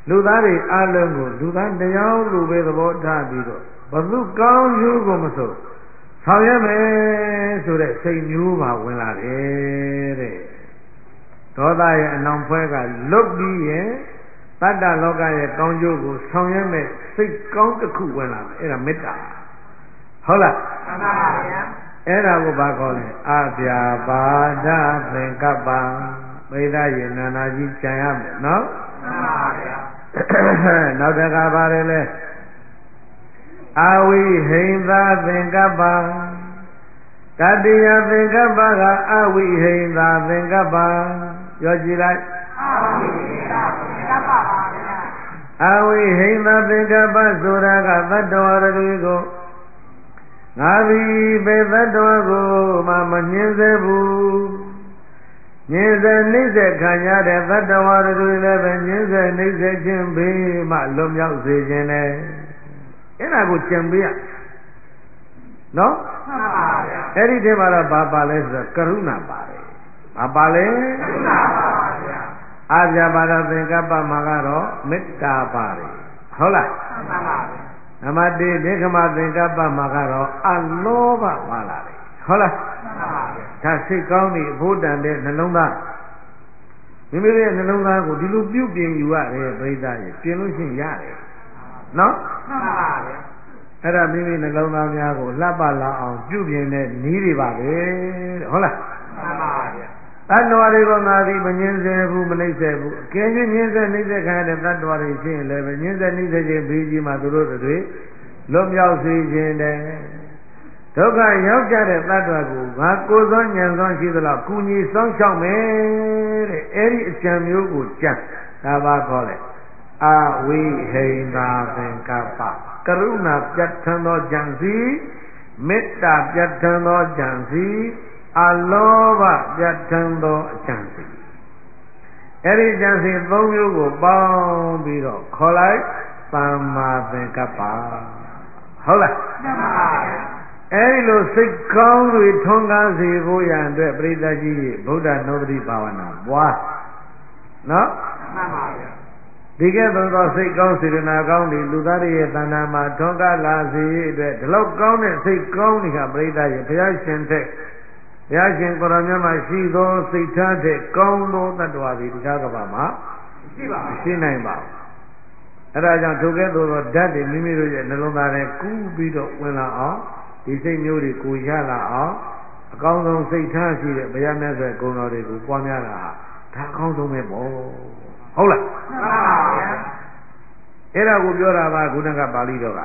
လူသားတွေအလုံးကိုလူသားတရားလူပဲသဘောထားပြီးတော့ဘသူကောင်းကျိုးကိုမဆိုဆောင်ရမယ်ဆိုတဲ့စိတ်မျိုးပါဝင်လာတယ်တဲ့ဒေါသရဲ့အနောင်ဖွဲကလွတ်ပြီးရင်တတ္တလောကရဲ့ကောင်းကျိုးကိုဆောင်ရမယ်စိတ်ကောင်းတစ်ခုဝင်လာတယ်အဲ့ဒါမေတ္တာဟုတ်လားမှန်ပါဗျာအဲ့ဒါကိုဘာခေါ်လဲအပြာပါဒသင်္ကပ္ပပိဋကယေနာနာကြီးကြံရမယ်နော်မှန်ပါဗျာနောက်တစ်ခါပါတယ်လဲအဝိဟိန္တာသင်္ကပ္ပတတိယသင်္ကပ္ပကအဝိဟိန္တာသင်္ကပ္ပပြောကြည့်လိုက်အဝိဟိန္တာသင်္ကပ္ပပါဗျာအဝိဟိန္တာသင်္ကပ္ပဆိုတာကသတ္တဝါတွေကိုငါသည်ဘယ်သတ္တဝါကိုမှမညှင်းစေဘူးညှင်းစေနှိမ့်စေခံရတဲ့သတ္တဝါတွေလည်းပဲညှင်းစေနှိမ့်စေခြင်းဘေးမှလွတ်မြောက်စေခြင်းနဲ့အဲ့ဒါကိုကြံပေးရနော်မှန်ပါဗျာအဲ့ဒီတည်းမှာတော့ဘာပါလဲဆိုတော့ကရုဏာပါတယ်ဘာပါလဲကရုဏာပါဗျာအာပြပါဒသင်္ကပ္ပမှာကတော့မေတ္တာပါတယ်ဟုတ်လားမှန်ပါဗျာနံပါတ်1ဒေခမသင်္ကပ္ပမှာကတော့အလောဘပါလာတယ်ဟုတ်လားမှန်ပါဗျာဒါစိတ်ကောင်းနေအဖို့တန်တဲ့နှလုံးသားမိမိရဲ့နှလုံးသားကိုဒီလိုပြုပြင်ယူရတယ်ပြိဿရဲ့ပြင်လို့ရှိရင်ရတယ်နော်မှန်ပါဗျာအဲ့ဒါမိမိနှလုံးသားများကိုလှပလာအောင်ပြုပြင်တဲ့နည်းတွေပါပဲတဲ့ဟုတ်လားမှန်ပါဗျာတတ္တဝါတွေကငါသည်မငင်းစေဘူးမနှိမ့်စေဘူးအကယ်၍ငင်းစေနှိမ့်စေခံရတဲ့တတ္တဝါတွေရှိရင်လည်းပဲငင်းစေနှိမ့်စေခြင်းဘေးကြီးမှာသူတို့တွေလွတ်မြောက်စေခြင်းတဲ့ဒုက္ခရောက်ကြတဲ့တတ္တဝါကိုငါကိုယ်စွမ်းဉာဏ်စွမ်းရှိသလောက်ကုညီဆောင်ရှောက်မယ်တဲ့အဲ့ဒီအကြံမျိုးကိုကြံဒါပါခေါ်လဲအဝိဟိန္တာသင်္ကပ္ပကရုဏာပြတ်ထန်သောကြံစီမေတ္တာပြတ်ထန်သောကြံစီအလောဘပြတ်ထန်သောအကြံစီအဲ့ဒီကြံစီ၃မျိုးကိုပေါင်းပြီးတော့ခေါ်လိုက်သမ္မာသင်္ကပ္ပဟုတ်လားမှန်ပါဗျာအဲ့လိုစိတ်ကောင်းတွေထွန်းကားစေဖို့ရန်အတွက်ပရိသတ်ကြီးဗုဒ္ဓနုဒတိဘာဝနာပွားနော်မှန်ပါဗျာဒီကဲ့သို့သောစိတ်ကောင်းစေတနာကောင်းတွေလူသားတွေရဲ့တဏ္ဍာမှာထွန်းကားလာစေအတွက်ဒီလောက်ကောင်းတဲ့စိတ်ကောင်းတွေကပရိသတ်ရဲ့ဘုရားရှင်တဲ့ဘုရားရှင်ကိုရောမြတ်မှာရှိသောစိတ်ထားတဲ့ကောင်းသောတ attva တွေတရားကဘာမှာရှိနိုင်ပါဘူးအဲ့ဒါကြောင့်ထိုကဲ့သို့သောဓာတ်တွေမိမိတို့ရဲ့နှလုံးသားထဲကူးပြီးတော့ဝင်လာအောင်ဒီစိတ်မျိုးတွေကိုရလာအောင်အကောင်းဆုံးစိတ်ထားရှိတဲ့ဘုရားမြတ်စွာဂုဏ်တော်တွေကိုပွားများတာဒါအကောင်းဆုံးပဲပေါ့ဟုတ်လားမှန်ပါဗျာအဲ့ဒါကိုပြောတာပါခုနကပါဠိတော်က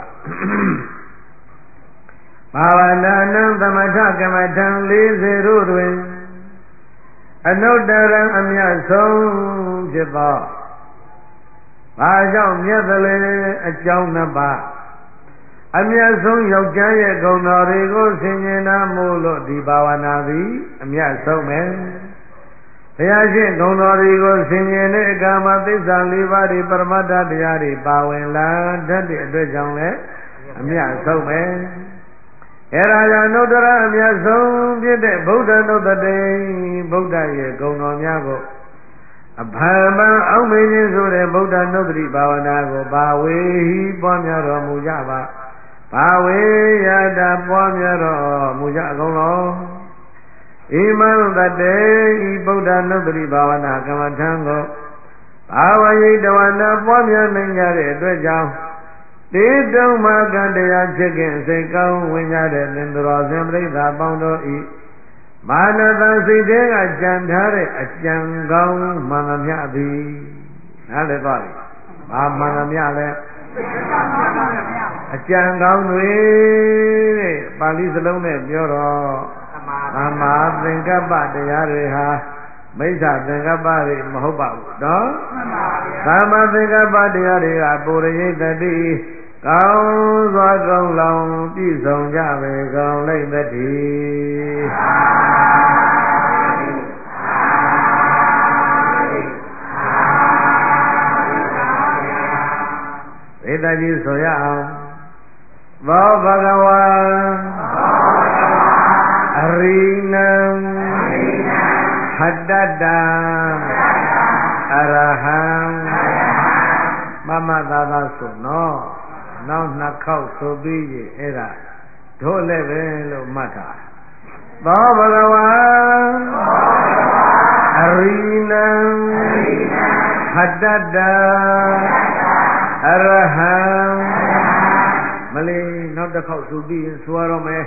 ဘာဝနာနံသမထကမ္မထံ40တို့တွင်အနုတ္တရံအမြတ်ဆုံးဖြစ်သောဘာကြောင့်မြတ်သလဲအကြောင်းနှစ်ပါးအမြတ်ဆုံးယောက်ျားရဲ့ဂုဏ်တော်တွေကိုဆင်ញင်နာမို့လို့ဒီဘာဝနာသည်အမြတ်ဆုံးပဲဘုရားရှင်ဂုဏ်တော်တွေကိုဆင်ញင်တဲ့အခါမှာသစ္စာ၄ပါးတွေပရမတ္ထတရားတွေပါဝင်လာတတ်တဲ့အတွက်ကြောင့်လည်းအမြတ်ဆုံးပဲအဲ့ဒါကြောင့်နုတ္တရအမြတ်ဆုံးဖြစ်တဲ့ဗုဒ္ဓနုတ္တတေဗုဒ္ဓရဲ့ဂုဏ်တော်များကိုအဘံပံအောင်မေခြင်းဆိုတဲ့ဗုဒ္ဓနုတ္တိဘာဝနာကိုဘာဝေဟိပွားများတော်မူကြပါဘာဝေယတာပွားများတော်မူကြအကုန်လုံးဣမံတတေဤဗုဒ္ဓနုတ္တိဘာဝနာကမ္မထံကိုဘာဝယိတဝနာပွားများနိုင်ကြတဲ့အတွက်ကြောင့်တေတုံမကတရားဖြစ်ခင်စိတ်ကောင်းဝင်ကြတဲ့သင်္တော်ဆင်ပြိဿပေါင်းတို့ဤမာနတစိတ်သေးကကြံထားတဲ့အကြံကောင်းမှန်သမျှသည်နားလည်သွားပြီဘာမှန်သမျှလဲအကြံကောင်းတွေတဲ့ပါဠိစလုံးနဲ့ပြောတော့သမ္မာသင်္ကပ္ပတရားတွေဟာမိစ္ဆာသင်္ကပ္ပတွေမဟုတ်ပါဘူးနော်သမ္မာသင်္ကပ္ပတရားတွေကပုရိယတတိကောင်းစွာကောင်းလောင်ပြည့်စုံကြပဲကောင်းလိုက်သတည်းဧတကြီးဆိုရအောင်သောဘဂဝါအရိနံဟတ္တတံအရဟံ Mama Dada so no. Now Nakau so be era. Dolevelo Mata. Bhavagavan Arina Haddada Araham Malay, not the cow to be in Swarome.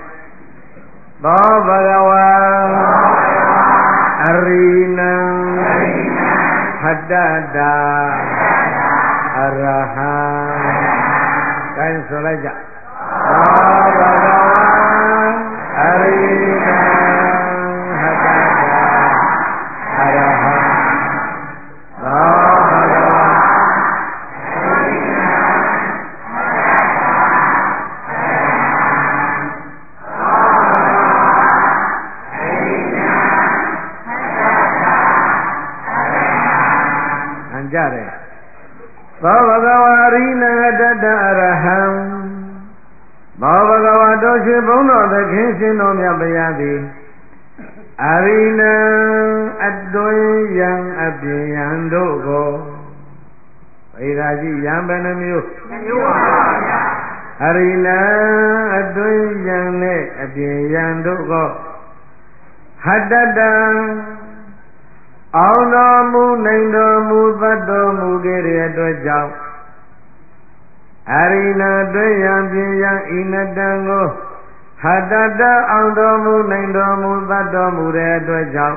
Bhavagavan Arina Haddada Araham Kain Solaja Bhavagavan Arina Haddada Araham Anjare Bhavagavarina Haddada Araham Bhavagava Doshi Bono the Kinshin of Yabayadi Arina Addoyan Abdiyandogo Vairaji Yambanamyu Arina Addoyan Abdiyandogo Haddada Aunamu Nainamu Vadamu Giri Adwajam Arina Dwayam Biyan Inadango Haddada Aunamu Nainamu Vadamu Adwajam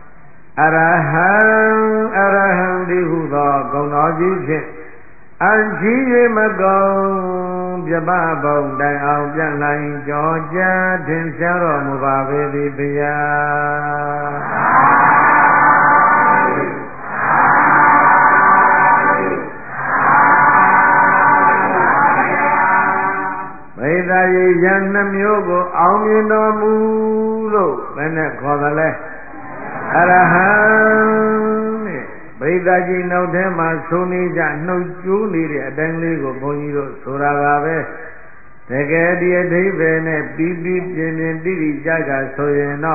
Araham Dihuda Gonaji Anjiye Magong Jababong Dai Au Janlai Georgia Dinsharo Mubavedi Biya Vedaye Yanamyogo Auminomu Bene Kodale Araham Vedaji no Dema Sunija no Juni Adangligo Boniro Suravabe Tegadia Devene Bibi Pimin Didi Jaga Soyeno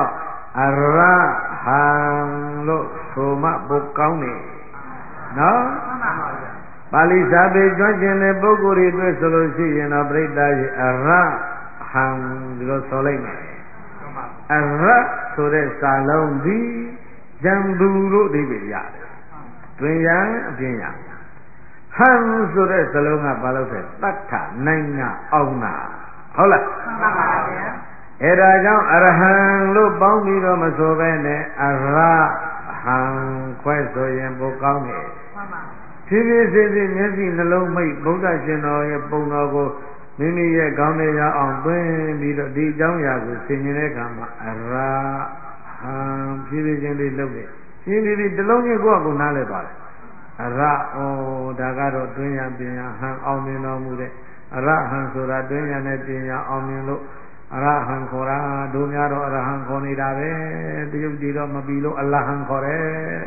Araham Lo Soma Bokauni No? Pali Sabi Jojine Boguri Solusi and a Breda Araham Lo Solene Ara Sure Salon Di Jamburu Diviya Twinyan Pinya Han Sure Salonga Balose Tata Nanga Auna Hola Erajam Araham Lo Bamiro Masovene Araham Queso Yambokauni Tibi Messi Nalo Mate Boga Shino Bonago Mimi Gamea on Bwen Di Jamyago Singing Kama Araham Tibi Jendi Lobe Sindi Delonia Guago Naleba Ara O Dagaro Dunya Bina Han Almino Mude Arahan Sura Dunya Netia Almino Arahan Kora Dunyaro Arahan Konidave Diro Mabilo Allahan Kore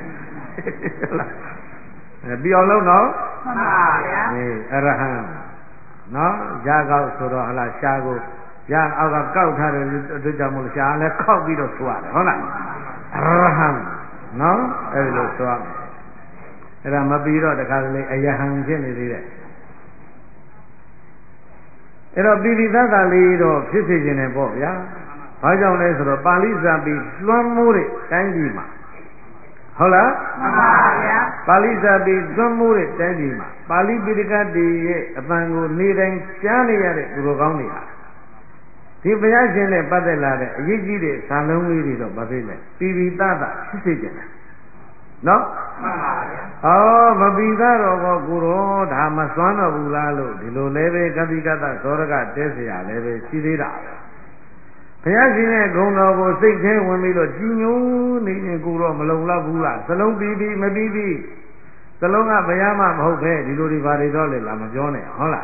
Be alone now? Araham No Jaga Sura Ala Shago Yang Aga Kautar Dujamul Shale Kobido Swat Hola Araham No Every Swat Ramabiro the Kali Ayahan Jenny Ero Bidaka Lido Fifty Bo Ya Pajan Lesro Palisa be Slumuri Tangima Hola Palisa be Slumuri Tangima Pali Bidika de Apango Nidan Chani Gurogania Tibayajane Padela Yiji Salongi Babile Pivi Tata Sisijana No? Oh, Babidaro Guru, Damaswana Bulalo, Dilo Leve, Gabigata, Soraga, Desia, Leve, Sidira. Payasine Gono was 16 when we look Gino, Nini Guru, Malola Bula, Salon Bibi, Mabibi, Salonga Bayama, Hope, Dilo Rivaridole, Lamajone, Hola.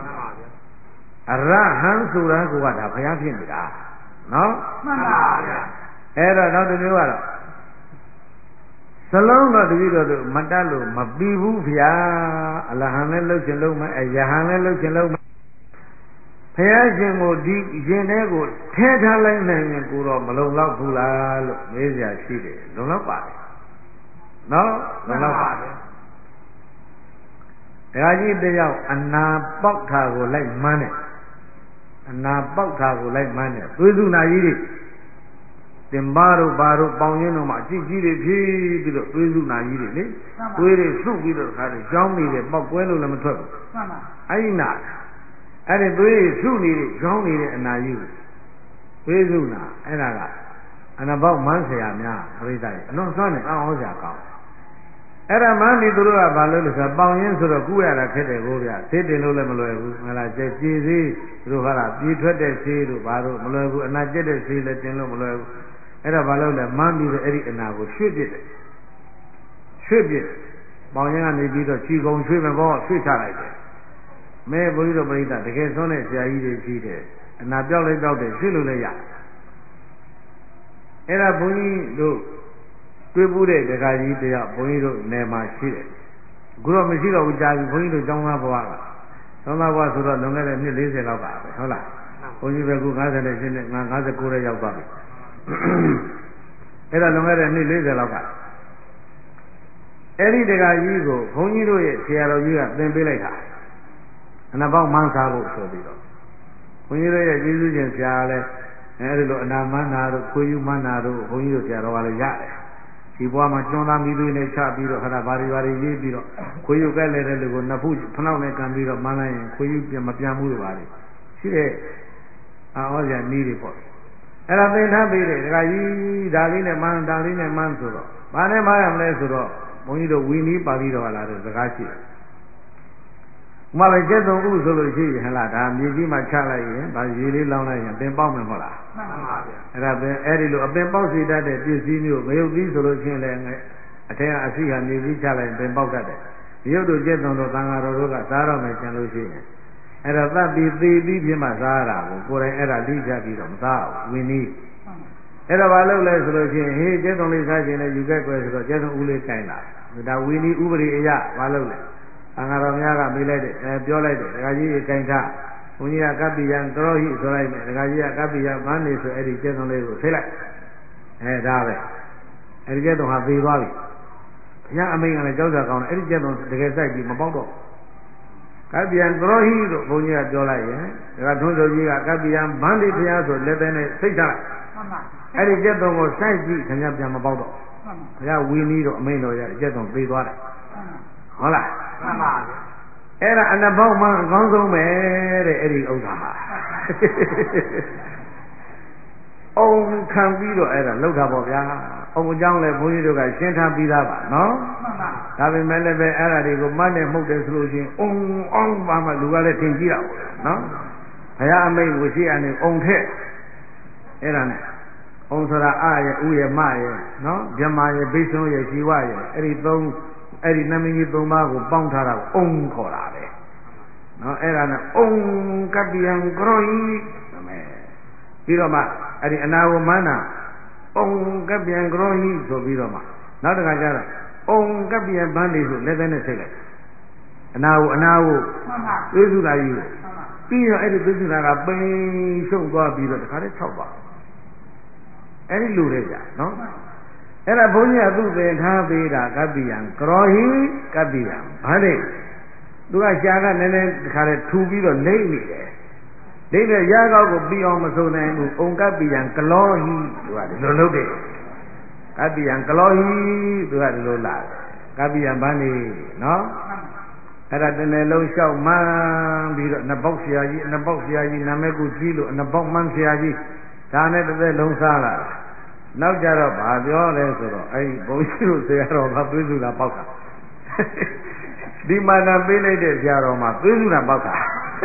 Arahan Sura Guada, Payasina. No? Era not the new era. Salon got the video of Matalo, Mabibu Via, Alahane Locheloma, Ayahane Locheloma. Payasimo deep Genego, Tetalan and Guru, Malola Pula, Mesia City, Lonapa. No? Lonapa. ဒါကြီးတယောက်အနာပေါက်တာကိုလိုက်မှန်းတယ်အနာပေါက်တာကိုလိုက်မှန်းတယ်သွေးစုနာကြီးတွေတင်ပါတို့ဘာတို့ပေါင်ရင်းတို့မှာအကြည့်ကြီးတွေဖြည်းပြီးတော့သွေးစုနာကြီးတွေလေသွေးတွေစုပြီးတော့ခါတယ်ကြောင်းနေတယ်ပေါက်ကွဲလို့လည်းမထွက်ဘူးမှန်ပါအဲ့ဒီနာအဲ့ဒီသွေးတွေစုနေတယ်ကြောင်းနေတဲ့အနာကြီးကိုသွေးစုနာအဲ့ဒါကအနာပေါက်မှန်းเสียများအရိသရဲ့အလွန်ဆွမ်းတယ်အောင်းစရာကောင်းအဲ့ဒါမှန်းပြီးသူတို့ကဘာလို့လဲဆိုတော့ပေါင်ရင်းဆိုတော့ကူးရတာခက်တယ်ကိုဗျဆေးတင်လို့လည်းမလွယ်ဘူးဟလားကြည်သေးသူတို့ဟာလားပြေးထွက်တဲ့ဆေးတို့ဘာလို့မလွယ်ဘူးအနာကျက်တဲ့ဆေးလည်းတင်လို့မလွယ်ဘူးအဲ့ဒါဘာလို့လဲမှန်းပြီးတော့အဲ့ဒီအနာကိုရွှေ့ပစ်တယ်ရွှေ့ပစ်ပေါင်ရင်းကနေပြီးတော့ခြီကုံရွှေ့မယ်ပေါ့ရွှေ့ချလိုက်တယ်မဲဘုန်းကြီးတို့ပြိဿတကယ်ဆုံးတဲ့ဆရာကြီးတွေရှိတယ်အနာပြောက်လိုက်တော့တယ်ရွှေ့လို့လည်းရအဲ့ဒါဘုန်းကြီးတို့တွေ့ဘူးတဲ့ဒကာကြီးတယောက်ဘုန်းကြီးတို့နယ်မှာရှိတယ်အခုတော့မရှိတော့ဘူးကြာပြီဘုန်းကြီးတို့ကျောင်းသားဘဝကကျောင်းသားဘဝဆိုတော့လွန်ခဲ့တဲ့နှစ်40လောက်ကပဲဟုတ်လားဘုန်းကြီးပဲခု58နဲ့59နဲ့ရောက်သွားပြီအဲ့ဒါလွန်ခဲ့တဲ့နှစ်40လောက်ကအဲ့ဒီဒကာကြီးကိုဘုန်းကြီးတို့ရဲ့ဆရာတော်ကြီးကသင်ပေးလိုက်တာအနာပေါက်မှန်းစားဖို့ဆိုပြီးတော့ဘုန်းကြီးတို့ရဲ့ကျေးဇူးရှင်ဆရာလည်းအဲဒီလိုအနာမန္နာတို့ခွေးယူမန္နာတို့ဘုန်းကြီးတို့ဆရာတော်ကလည်းရတယ်ဒီဘွားမှာကျွန်းသားမိသွေးနဲ့ချပြီးတော့ခဏဘာတွေရေးပြီးတော့ခွေးယူကဲလဲတဲ့လူကိုနှစ်ဖူးဖနောက်နဲ့ကန်ပြီးတော့မှန်းလိုက်ရင်ခွေးယူပြန်မပြန်ဘူးလို့ပါလေရှိတဲ့အော်စရာနီးတွေပေါ့အဲ့ဒါသင်ထားပေးတယ်ဒကာကြီးဒါလေးနဲ့မှန်းဒါလေးနဲ့မှန်းဆိုတော့ဘာနဲ့မှန်းရမလဲဆိုတော့ဘုန်းကြီးတို့ဝီနီးပါဠိတော်လာတဲ့စကားရှိတယ်ဥမာပဲကျက်သုံးဥဆိုလို့ရှိရင်ဟလားဒါမြေကြီးမှာချလိုက်ရင်ဗာရေလေးလောင်းလိုက်ရင်ပင်ပေါက်မယ်မဟုတ်လားမှန်ပါဗျာအဲ့ဒါပင်အဲ့ဒီလိုအပင်ပေါက်စေတတ်တဲ့ပစ္စည်းမျိုးမယုတ်သီးဆိုလို့ရှိရင်လည်းအထက်ကအစီဟာမြေကြီးချလိုက်ရင်ပင်ပေါက်တတ်တယ်ရုပ်တို့ကျက်သုံးတို့သံဃာတော်တို့ကစားတော့မယ်ကျန်လို့ရှိရင်အဲ့ဒါသတ်ပြီးသေးပြီးပြမှစားရတာကိုကိုယ်တိုင်အဲ့ဒါလိချပြီးတော့မစားဘူးဝင်းနီးအဲ့ဒါဘာလို့လဲဆိုလို့ရှိရင်ဟေးကျက်သုံးလေးစားခြင်းနဲ့ယူခဲ့ကွယ်ဆိုတော့ကျက်သုံးဦးလေးကိုင်းလာဒါဝင်းနီးဥပရိအယဘာလို့လဲအင်္ဂါတော်များကမေးလိုက်တယ်ပြောလိုက်တယ်ဒကာကြီးကင်ထားဘုန်းကြီးကကပ္ပိယံကရောဟိဆိုလိုက်မယ်ဒကာကြီးကကပ္ပိယမန်းနေဆိုအဲ့ဒီကျက်သွန်လေးကိုထိလိုက်ဒါပဲအဲ့ဒီကျက်သွန်ဟာသေသွားပြီဘုရားအမိန့်ကလည်းကြောက်ကြကောင်းတယ်အဲ့ဒီကျက်သွန်တကယ်စိုက်ပြီးမပေါက်တော့ကပ္ပိယံကရောဟိလို့ဘုန်းကြီးကပြောလိုက်ရင်ဒကာထွန်းတော်ကြီးကကပ္ပိယံမန်းနေဘုရားဆိုလက်သေးနဲ့စိတ်ထားလိုက်မှန်ပါအဲ့ဒီကျက်သွန်ကိုစိုက်ကြည့်ခင်ဗျပြန်မပေါက်တော့မှန်ပါဘုရားဝီနီးတော့အမိန့်တော်ရကျက်သွန်သေသွားတယ်ဟုတ်လားမှန်ပါဗျအဲ့ဒါအနဘောက်မှအကောင်းဆုံးပဲတဲ့အဲ့ဒီဥစ္စာဟာအုံခံပြီးတော့အဲ့ဒါလောက်တာပေါ့ဗျာအုံအကြောင်းလည်းဘုန်းကြီးတို့ကရှင်းထားပြီးသားပါနော်မှန်ပါဒါပေမဲ့လည်းပဲအဲ့ဒါတွေကိုမှတ်နဲ့မှုတ်တယ်ဆိုလို့ချင်းအုံအောင်ပါမှလူကလည်းသင်ကြည့်တာပေါ့နော်ဘုရားအမိန့်ကိုရှိအနေအုံထက်အဲ့ဒါနဲ့အုံဆိုတာအရဲ့ဥရဲ့မရဲ့နော်ဗြဟ္မာရဲ့ဘိဿုံရဲ့ជីဝရဲ့အဲ့ဒီသုံးအဲ့ဒီနမင်းကြီး၃ပါးကိုပေါင်းထားတာကိုအုံခေါ်တာပဲနော်အဲ့ဒါနဲ့အုံကပ္ပိယံကရောဟိပြီးတော့မှအဲ့ဒီအနာကိုမန်းတာအုံကပ္ပိယံကရောဟိဆိုပြီးတော့မှနောက်တစ်ခါကျတော့အုံကပ္ပိယံဘန်းနေဆိုလက်သက်နဲ့ဆိတ်လိုက်အနာကိုသွေးစုတာကြီးကိုပြီးတော့အဲ့ဒီသွေးစုတာကပိန်ရှုပ်သွားပြီးတော့တခါတည်း၆ပါအဲ့ဒီလူတွေကြနော်အဲ့ဒါဘုန်းကြီးကသူ့သင်ထားပေးတာကပ္ပိယံကရောဟိကပ္ပိယံဘာလဲသူကရှားကနည်းနည်းတခါတည်းထူပြီးတော့လိမ့်နေတယ်လိမ့်တဲ့ရာကောက်ကိုပြီးအောင်မစုံနိုင်ဘူးအုံကပ္ပိယံကလောဟိသူကဒီလိုလုပ်တယ်ကပ္ပိယံကလောဟိသူကဒီလိုလာတယ်ကပ္ပိယံဘာနေနော်အဲ့ဒါတနေ့လုံးလျှောက်မှန်းပြီးတော့နှစ်ပေါက်ဆရာကြီးနာမည်ကိုကြီးလို့နှစ်ပေါက်မှန်းဆရာကြီးဒါနဲ့တစ်သက်လုံးစားလာတာနောက်ကြတော့ဘာပြောလဲဆိုတော့အဲ့ဒီဘုန်းကြီးတို့ဆရာတော်ကသွေးစုတာပေါက်တာဒီမာနပေးလိုက်တဲ့ဆရာတော်မှာသွေးစုတာပေါက်တာ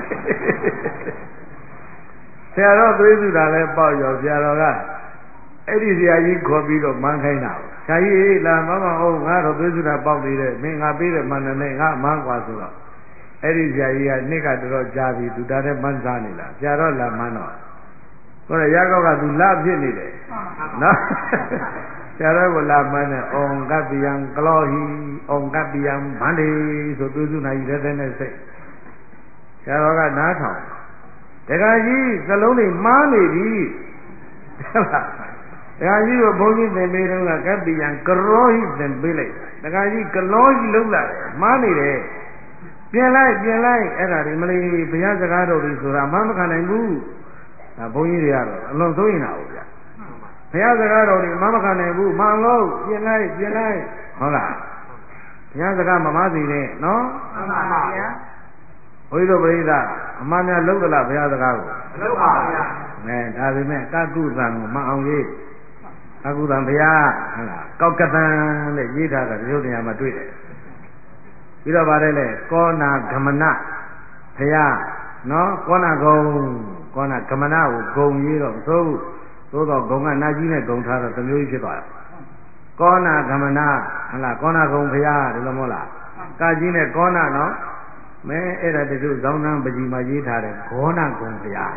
ဆရာတော်သွေးစုတာလည်းပေါက်ရောဆရာတော်ကအဲ့ဒီဆရာကြီးခေါ်ပြီးတော့မန်းခိုင်းတာဆရာကြီးလာမမအောင်ငါတော့သွေးစုတာပေါက်သေးတယ်မင်းငါပေးတဲ့မာနနဲ့ငါမန်းกว่าဆိုတော့အဲ့ဒီဆရာကြီးကနှစ်ကတော်တော်ကြာပြီသူတာနဲ့မန်းစားနေလားဆရာတော်လာမန်းတော့ဆိုတော့ရာကောက်ကသူလာဖြစ်နေတယ်နော်ဆရာတော်ကလာမန်းနဲ့ဩကပ္ပိယံကလောဟိဩကပ္ပိယံဗန္ဒီဆိုသူစုနာကြီးလက်သက်နဲ့စိတ်ဆရာတော်ကနားထောင်တခါကြီးစလုံးတွေမားနေပြီဟုတ်လားတခါကြီးကိုဘုန်းကြီးသင်ပေးတော့ကပ္ပိယံကရောဟိသင်ပေးလိုက်တခါကြီးကလောဟိလုံးလာတယ်မားနေတယ်ပြင်လိုက်အဲ့ဒါဒီမလေးဘုရားစကားတော်ကြီးဆိုတာမမခံနိုင်ဘူးဒါဘုန်းကြီးတွေကတော့အလွန်စိုးရင်တာဟုတ်ဗျဘုရားစကားတော်ကြီးမမခံနိုင်ဘူးမအောင်လို့ပြင်လိုက်ဟုတ်လားဘုရားစကားမမသိနဲ့နော်မှန်ပါဗျာဘုန်းကြီးတို့ပရိသတ်အမှန်များလုံးသလားဘုရားစကားကိုမလုံးပါဗျာဒါပေမဲ့ကကုသံကိုမအောင်ရေးကကုသံဘုရားဟုတ်လားကောက်ကတံတဲ့ရေးထားတာဒီလိုနေရာမှာတွေ့တယ်ပြီးတော့ပါတယ်လေကောနာဂမနဘုရားနော်ကောနာဂုံကောနာဂမနကိုဂုံရေးတော့မစိုးဘူးသို့တော့ဂုံကနာကြီးနဲ့ဂုံထားတော့တစ်မျိုးကြီးဖြစ်သွားတယ်ကောနာဂမနဟုတ်လားကောနာဂုံဘုရားဒီလိုမဟုတ်လားကာကြီးနဲ့ကောနာနော်မဲအဲ့ဒါတချို့ဇောင်းနှမ်းပကြီးမှာရေးထားတယ်ဂောနာဂုံဘုရား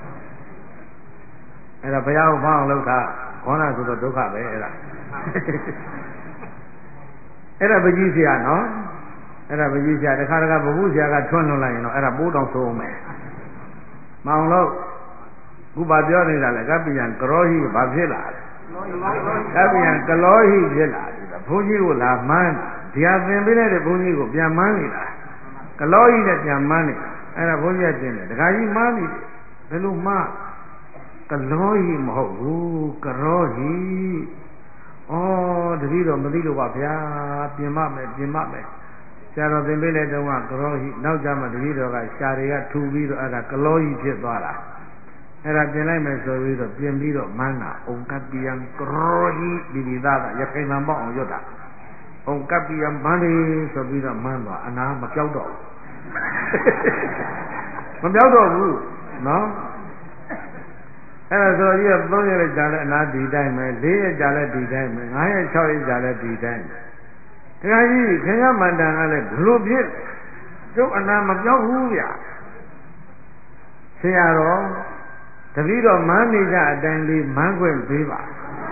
အဲ့ဒါဘုရားကိုဖောင်းအောင်လုပ်တာဂောနာဆိုတော့ဒုက္ခပဲအဲ့ဒါပကြီးဆရာနော်အဲ့ဒါပကြီးဆရာတခါဘဘုဆရာကထွန်းလွန်လိုက်ရင်တော့အဲ့ဒါပိုးတောင်ဆိုးမယ်မအောင်လို့ခုပါပြောနေတာလေကပ္ပိယံကရောဟိဘာဖြစ်လာလဲကပ္ပိယံကလောဟိဖြစ်လာတယ်ဘုန်းကြီးကိုလာမန်းဒီဟာသင်ပေးတဲ့ဘုန်းကြီးကိုပြန်မန်းနေတာကလောဟိနဲ့ပြန်မန်းနေတာအဲ့ဒါဘုန်းကြီးကတင်တယ်ဒကာကြီးမန်းနေတယ်ဘယ်လိုမကလောဟိမဟုတ်ဘူးကရောဟိဩတတိတော့မသိလို့ပါဗျာပြင်မမယ်ဆရာတော်သင်ပေးတဲ့တုန်းကကရောဟိနောက်ကြမှာတတိတော်ကရှားတွေကထူပြီးတော့အဲ့ဒါကလောဟိဖြစ်သွားတာအဲ့ဒါပြင်လိုက်မယ်ဆိုပြီးတော့ပြင်ပြီးတော့မန်းတာဩကပ္ပိယံကရောဟိဒီသားကရခိုင်မှန်ပေါ့အောင်ရွတ်တာဩကပ္ပိယံမန်းလေးဆိုပြီးတော့မန်းသွားအနာမပြောက်တော့ဘူးနော်အဲ့ဒါဆိုကြီးက3ရက်ကြာလဲအနာဒီတိုင်းပဲ4ရက်ကြာလဲဒီတိုင်းပဲ5ရက်6ရက်ကြာလဲဒီတိုင်းပဲဒါကြီးခင်ဗျမန္တန်ကလည်းဘလို့ဖြစ်ကျုပ်အနာမပြောက်ဘူးဗျဆရာတော်တပည့်တော်မန်းနေကြအတိုင်းလေးမန်းခွင့်ပေးပါ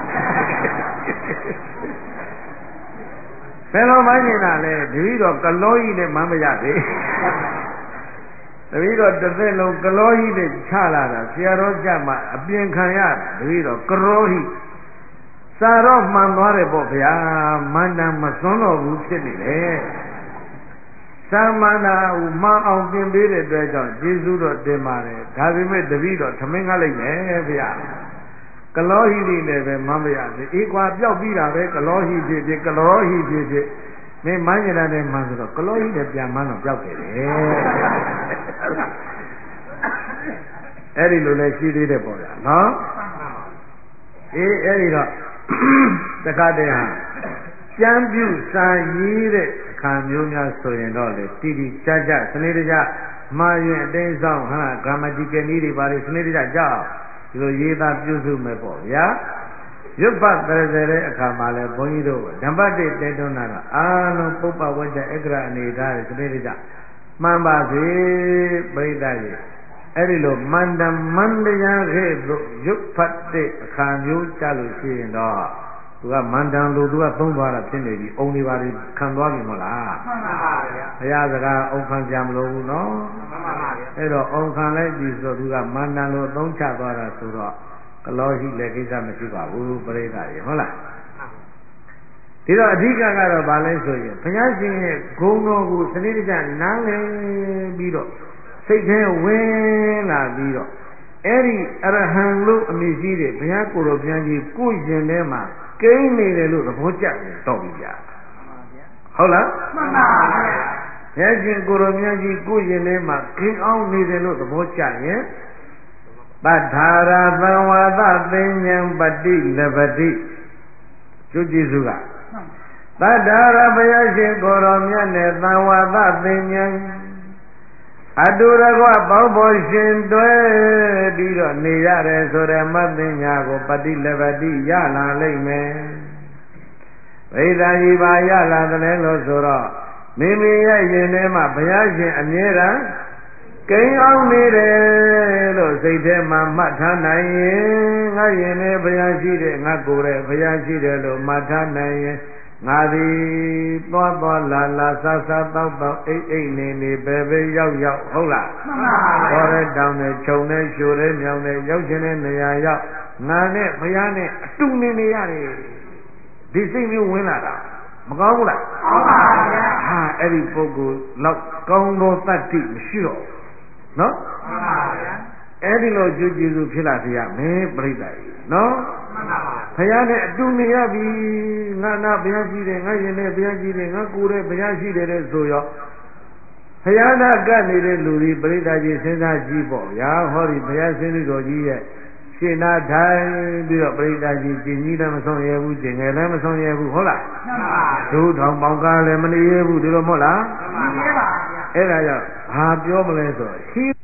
ဘယ်လိုမန်းနေတာလဲတပည့်တော်ကလောကြီးနဲ့မန်းမရသေးတပည့်တော်တစ်သက်လုံးကလောဟိနဲ့ချလာတာဆရာတော်ကြမှာအပြင်ခံရတပည့်တော်ကရောဟိစာတော့မှန်သွားတယ်ပေါ့ဗျာမန္တန်မစွန်းတော့ဘူးဖြစ်နေတယ်သာမန္တာဟူမအောင်ပြင်ပေးတဲ့အတွက်ကြောင့်ကျေးဇူးတော်တင်ပါတယ်ဒါပေမဲ့တပည့်တော်ထမင်းကားလိုက်မယ်ဗျာကလောဟိလေးနဲ့ပဲမမရသေးအေးကွာပျောက်ပြီးတာပဲကလောဟိဖြစ်ကလောဟိဖြစ်မင်းမန်းကြတဲ့မှန်ဆိုတော့ကလောကြီးနဲ့ပြန်မှန်းတော့ပျောက်တယ်လေအဲ့ဒီလိုလဲရှိသေးတယ်ပေါ့ဗျာနော်အေးအဲ့ဒီတော့တခါတည်းဟာကြံပြုစာရေးတဲ့အခါမျိုးများဆိုရင်တော့လေတိတိကျကျစနစ်တကျမှားရင်အတင်းဆောင်ဟာ grammatical နည်းတွေပါလေစနစ်တကျကြောက်ဒီလိုရေးသားပြုစုမယ်ပေါ့ဗျာရွတ်ပတ်တဲ့အခါမှာလဲဘုန်းကြီးတို့ဓမ္မတိတဲတွန်းတာတော့အာလုံးပုပ္ပဝတ္တဧကရအနေထားစနစ်တကျမှန်ပါစေပြိတ္တရေအဲ့ဒီလိုမန္တမန္တရားခဲ့သို့ရွတ်ဖတ်တဲ့အခါမျိုးကြလို့ရှိရင်တော့သူကမန္တန်လို့သူကသုံးသွားတာဖြစ်နေပြီအုံတွေပါတွေခံသွားပြီမဟုတ်လားမှန်ပါဗျာဘုရားစကားအုံခံကြမလို့ဘူးနော်မှန်ပါဗျာအဲ့တော့အုံခံလိုက်ပြီဆိုသူကမန္တန်လို့သုံးချသွားတာဆိုတော့ကလောရှိလည်းကိစ္စမရှိပါဘူးပြိဿရေဟုတ်လားဒီတော့အဓိကကတော့ဗာလဲဆိုရင်ဘုရားရှင်ရဲ့ဂုဏ်တော်ကိုစနစ်တကျနားလည်ပြီးတော့စိတ်ထဲဝင်လာပြီးတော့အဲ့ဒီအရဟံလို့အမည်ရှိတဲ့ဘုရားကိုယ်တော်ပြန်ကြီးကိုယ်ရှင်ထဲမှာကိန်းနေတယ်လို့သဘောကျတယ်တော့ပြီဗျာဟုတ်လားမှန်ပါဗျာဘုရားရှင်ကိုယ်တော်ပြန်ကြီးကိုယ်ရှင်ထဲမှာကိန်းအောင်နေတယ်လို့သဘောကျရင်ပဋ္ဌာရသံဝါသသိဉ္ဇံပတိလပတိကျွတ်ကျေစုကပဋ္ဌာရဘုရားရှင်ကိုယ်တော်မြတ်နဲ့သံဝါသသိဉ္ဇံအတူတကွပေါင်းဖို့ရှင်တွဲပြီးတော့နေရတယ်ဆိုတဲ့မသိညာကိုပတိလပတိရလာလိမ့်မယ်ဗိဓာကြီးပါရလာတယ်လို့ဆိုတော့မိမိရဲ့ရင်ထဲမှာဘုရားရှင်အမြဲတမ်းကိန်းအောင်နေတယ်လို့စိတ်ထဲမှာမှတ်ထားနိုင်ရင်ငါရင်ထဲဘုရားရှိတယ်ငါကိုယ်ရဲ့ဘုရားရှိတယ်လို့မှတ်ထားနိုင်ရင်ငါသည်သွားသွားလာလာဆဆတောက်တောက်အိတ်နေဘယ်ပဲရောက်ဟုတ်လားမှန်ပါပါဘောရဲတောင်းနဲ့ခြုံနဲ့ရှိုရဲမြောင်နဲ့ရောက်ခြင်းနဲ့နေရာရောက်ငါနဲ့ဘုရားနဲ့အတူနေရတယ်ဒီစိတ်မျိုးဝင်လာတာမကောင်းဘူးလားကောင်းပါဗျာဟာအဲ့ဒီပုဂ္ဂိုလ်လောက်ကောင်းသောတတ္တိမရှိတော့နော်မှန်ပါဗျာအဲ့ဒီလိုကျွတ်ကျေစုဖြစ်လာစေရမယ်ပြိဿကြီးနော်မှန်ပါဗျာဘုရားနဲ့အတူနေရပြီငါနာဘုရားရှိတယ်ငါရင်နဲ့ဘုရားရှိတယ်ငါကိုယ်နဲ့ဘုရားရှိတယ်တဲ့ဆိုရောဘုရားနာကပ်နေတဲ့လူတွေပြိဿကြီးစဉ်းစားကြည့်ပေါ့ဗျာဟောဒီဘုရားရှင်တော်ကြီးရဲ့ရှင်းနာထိုင်ပြီးတော့ပြိဿကြီးကျင်ကြီးလည်းမဆုံးရဘူးကျင်ငယ်လည်းမဆုံးရဘူးဟုတ်လားမှန်ပါဗျာဒုထောင်ပေါင်ကားလည်းမနေရဘူးဒီလိုမဟုတ်လားမှန်ပါဗျာအဲ့ဒါကြောင့်ဘာပြောမလဲဆိုဟိ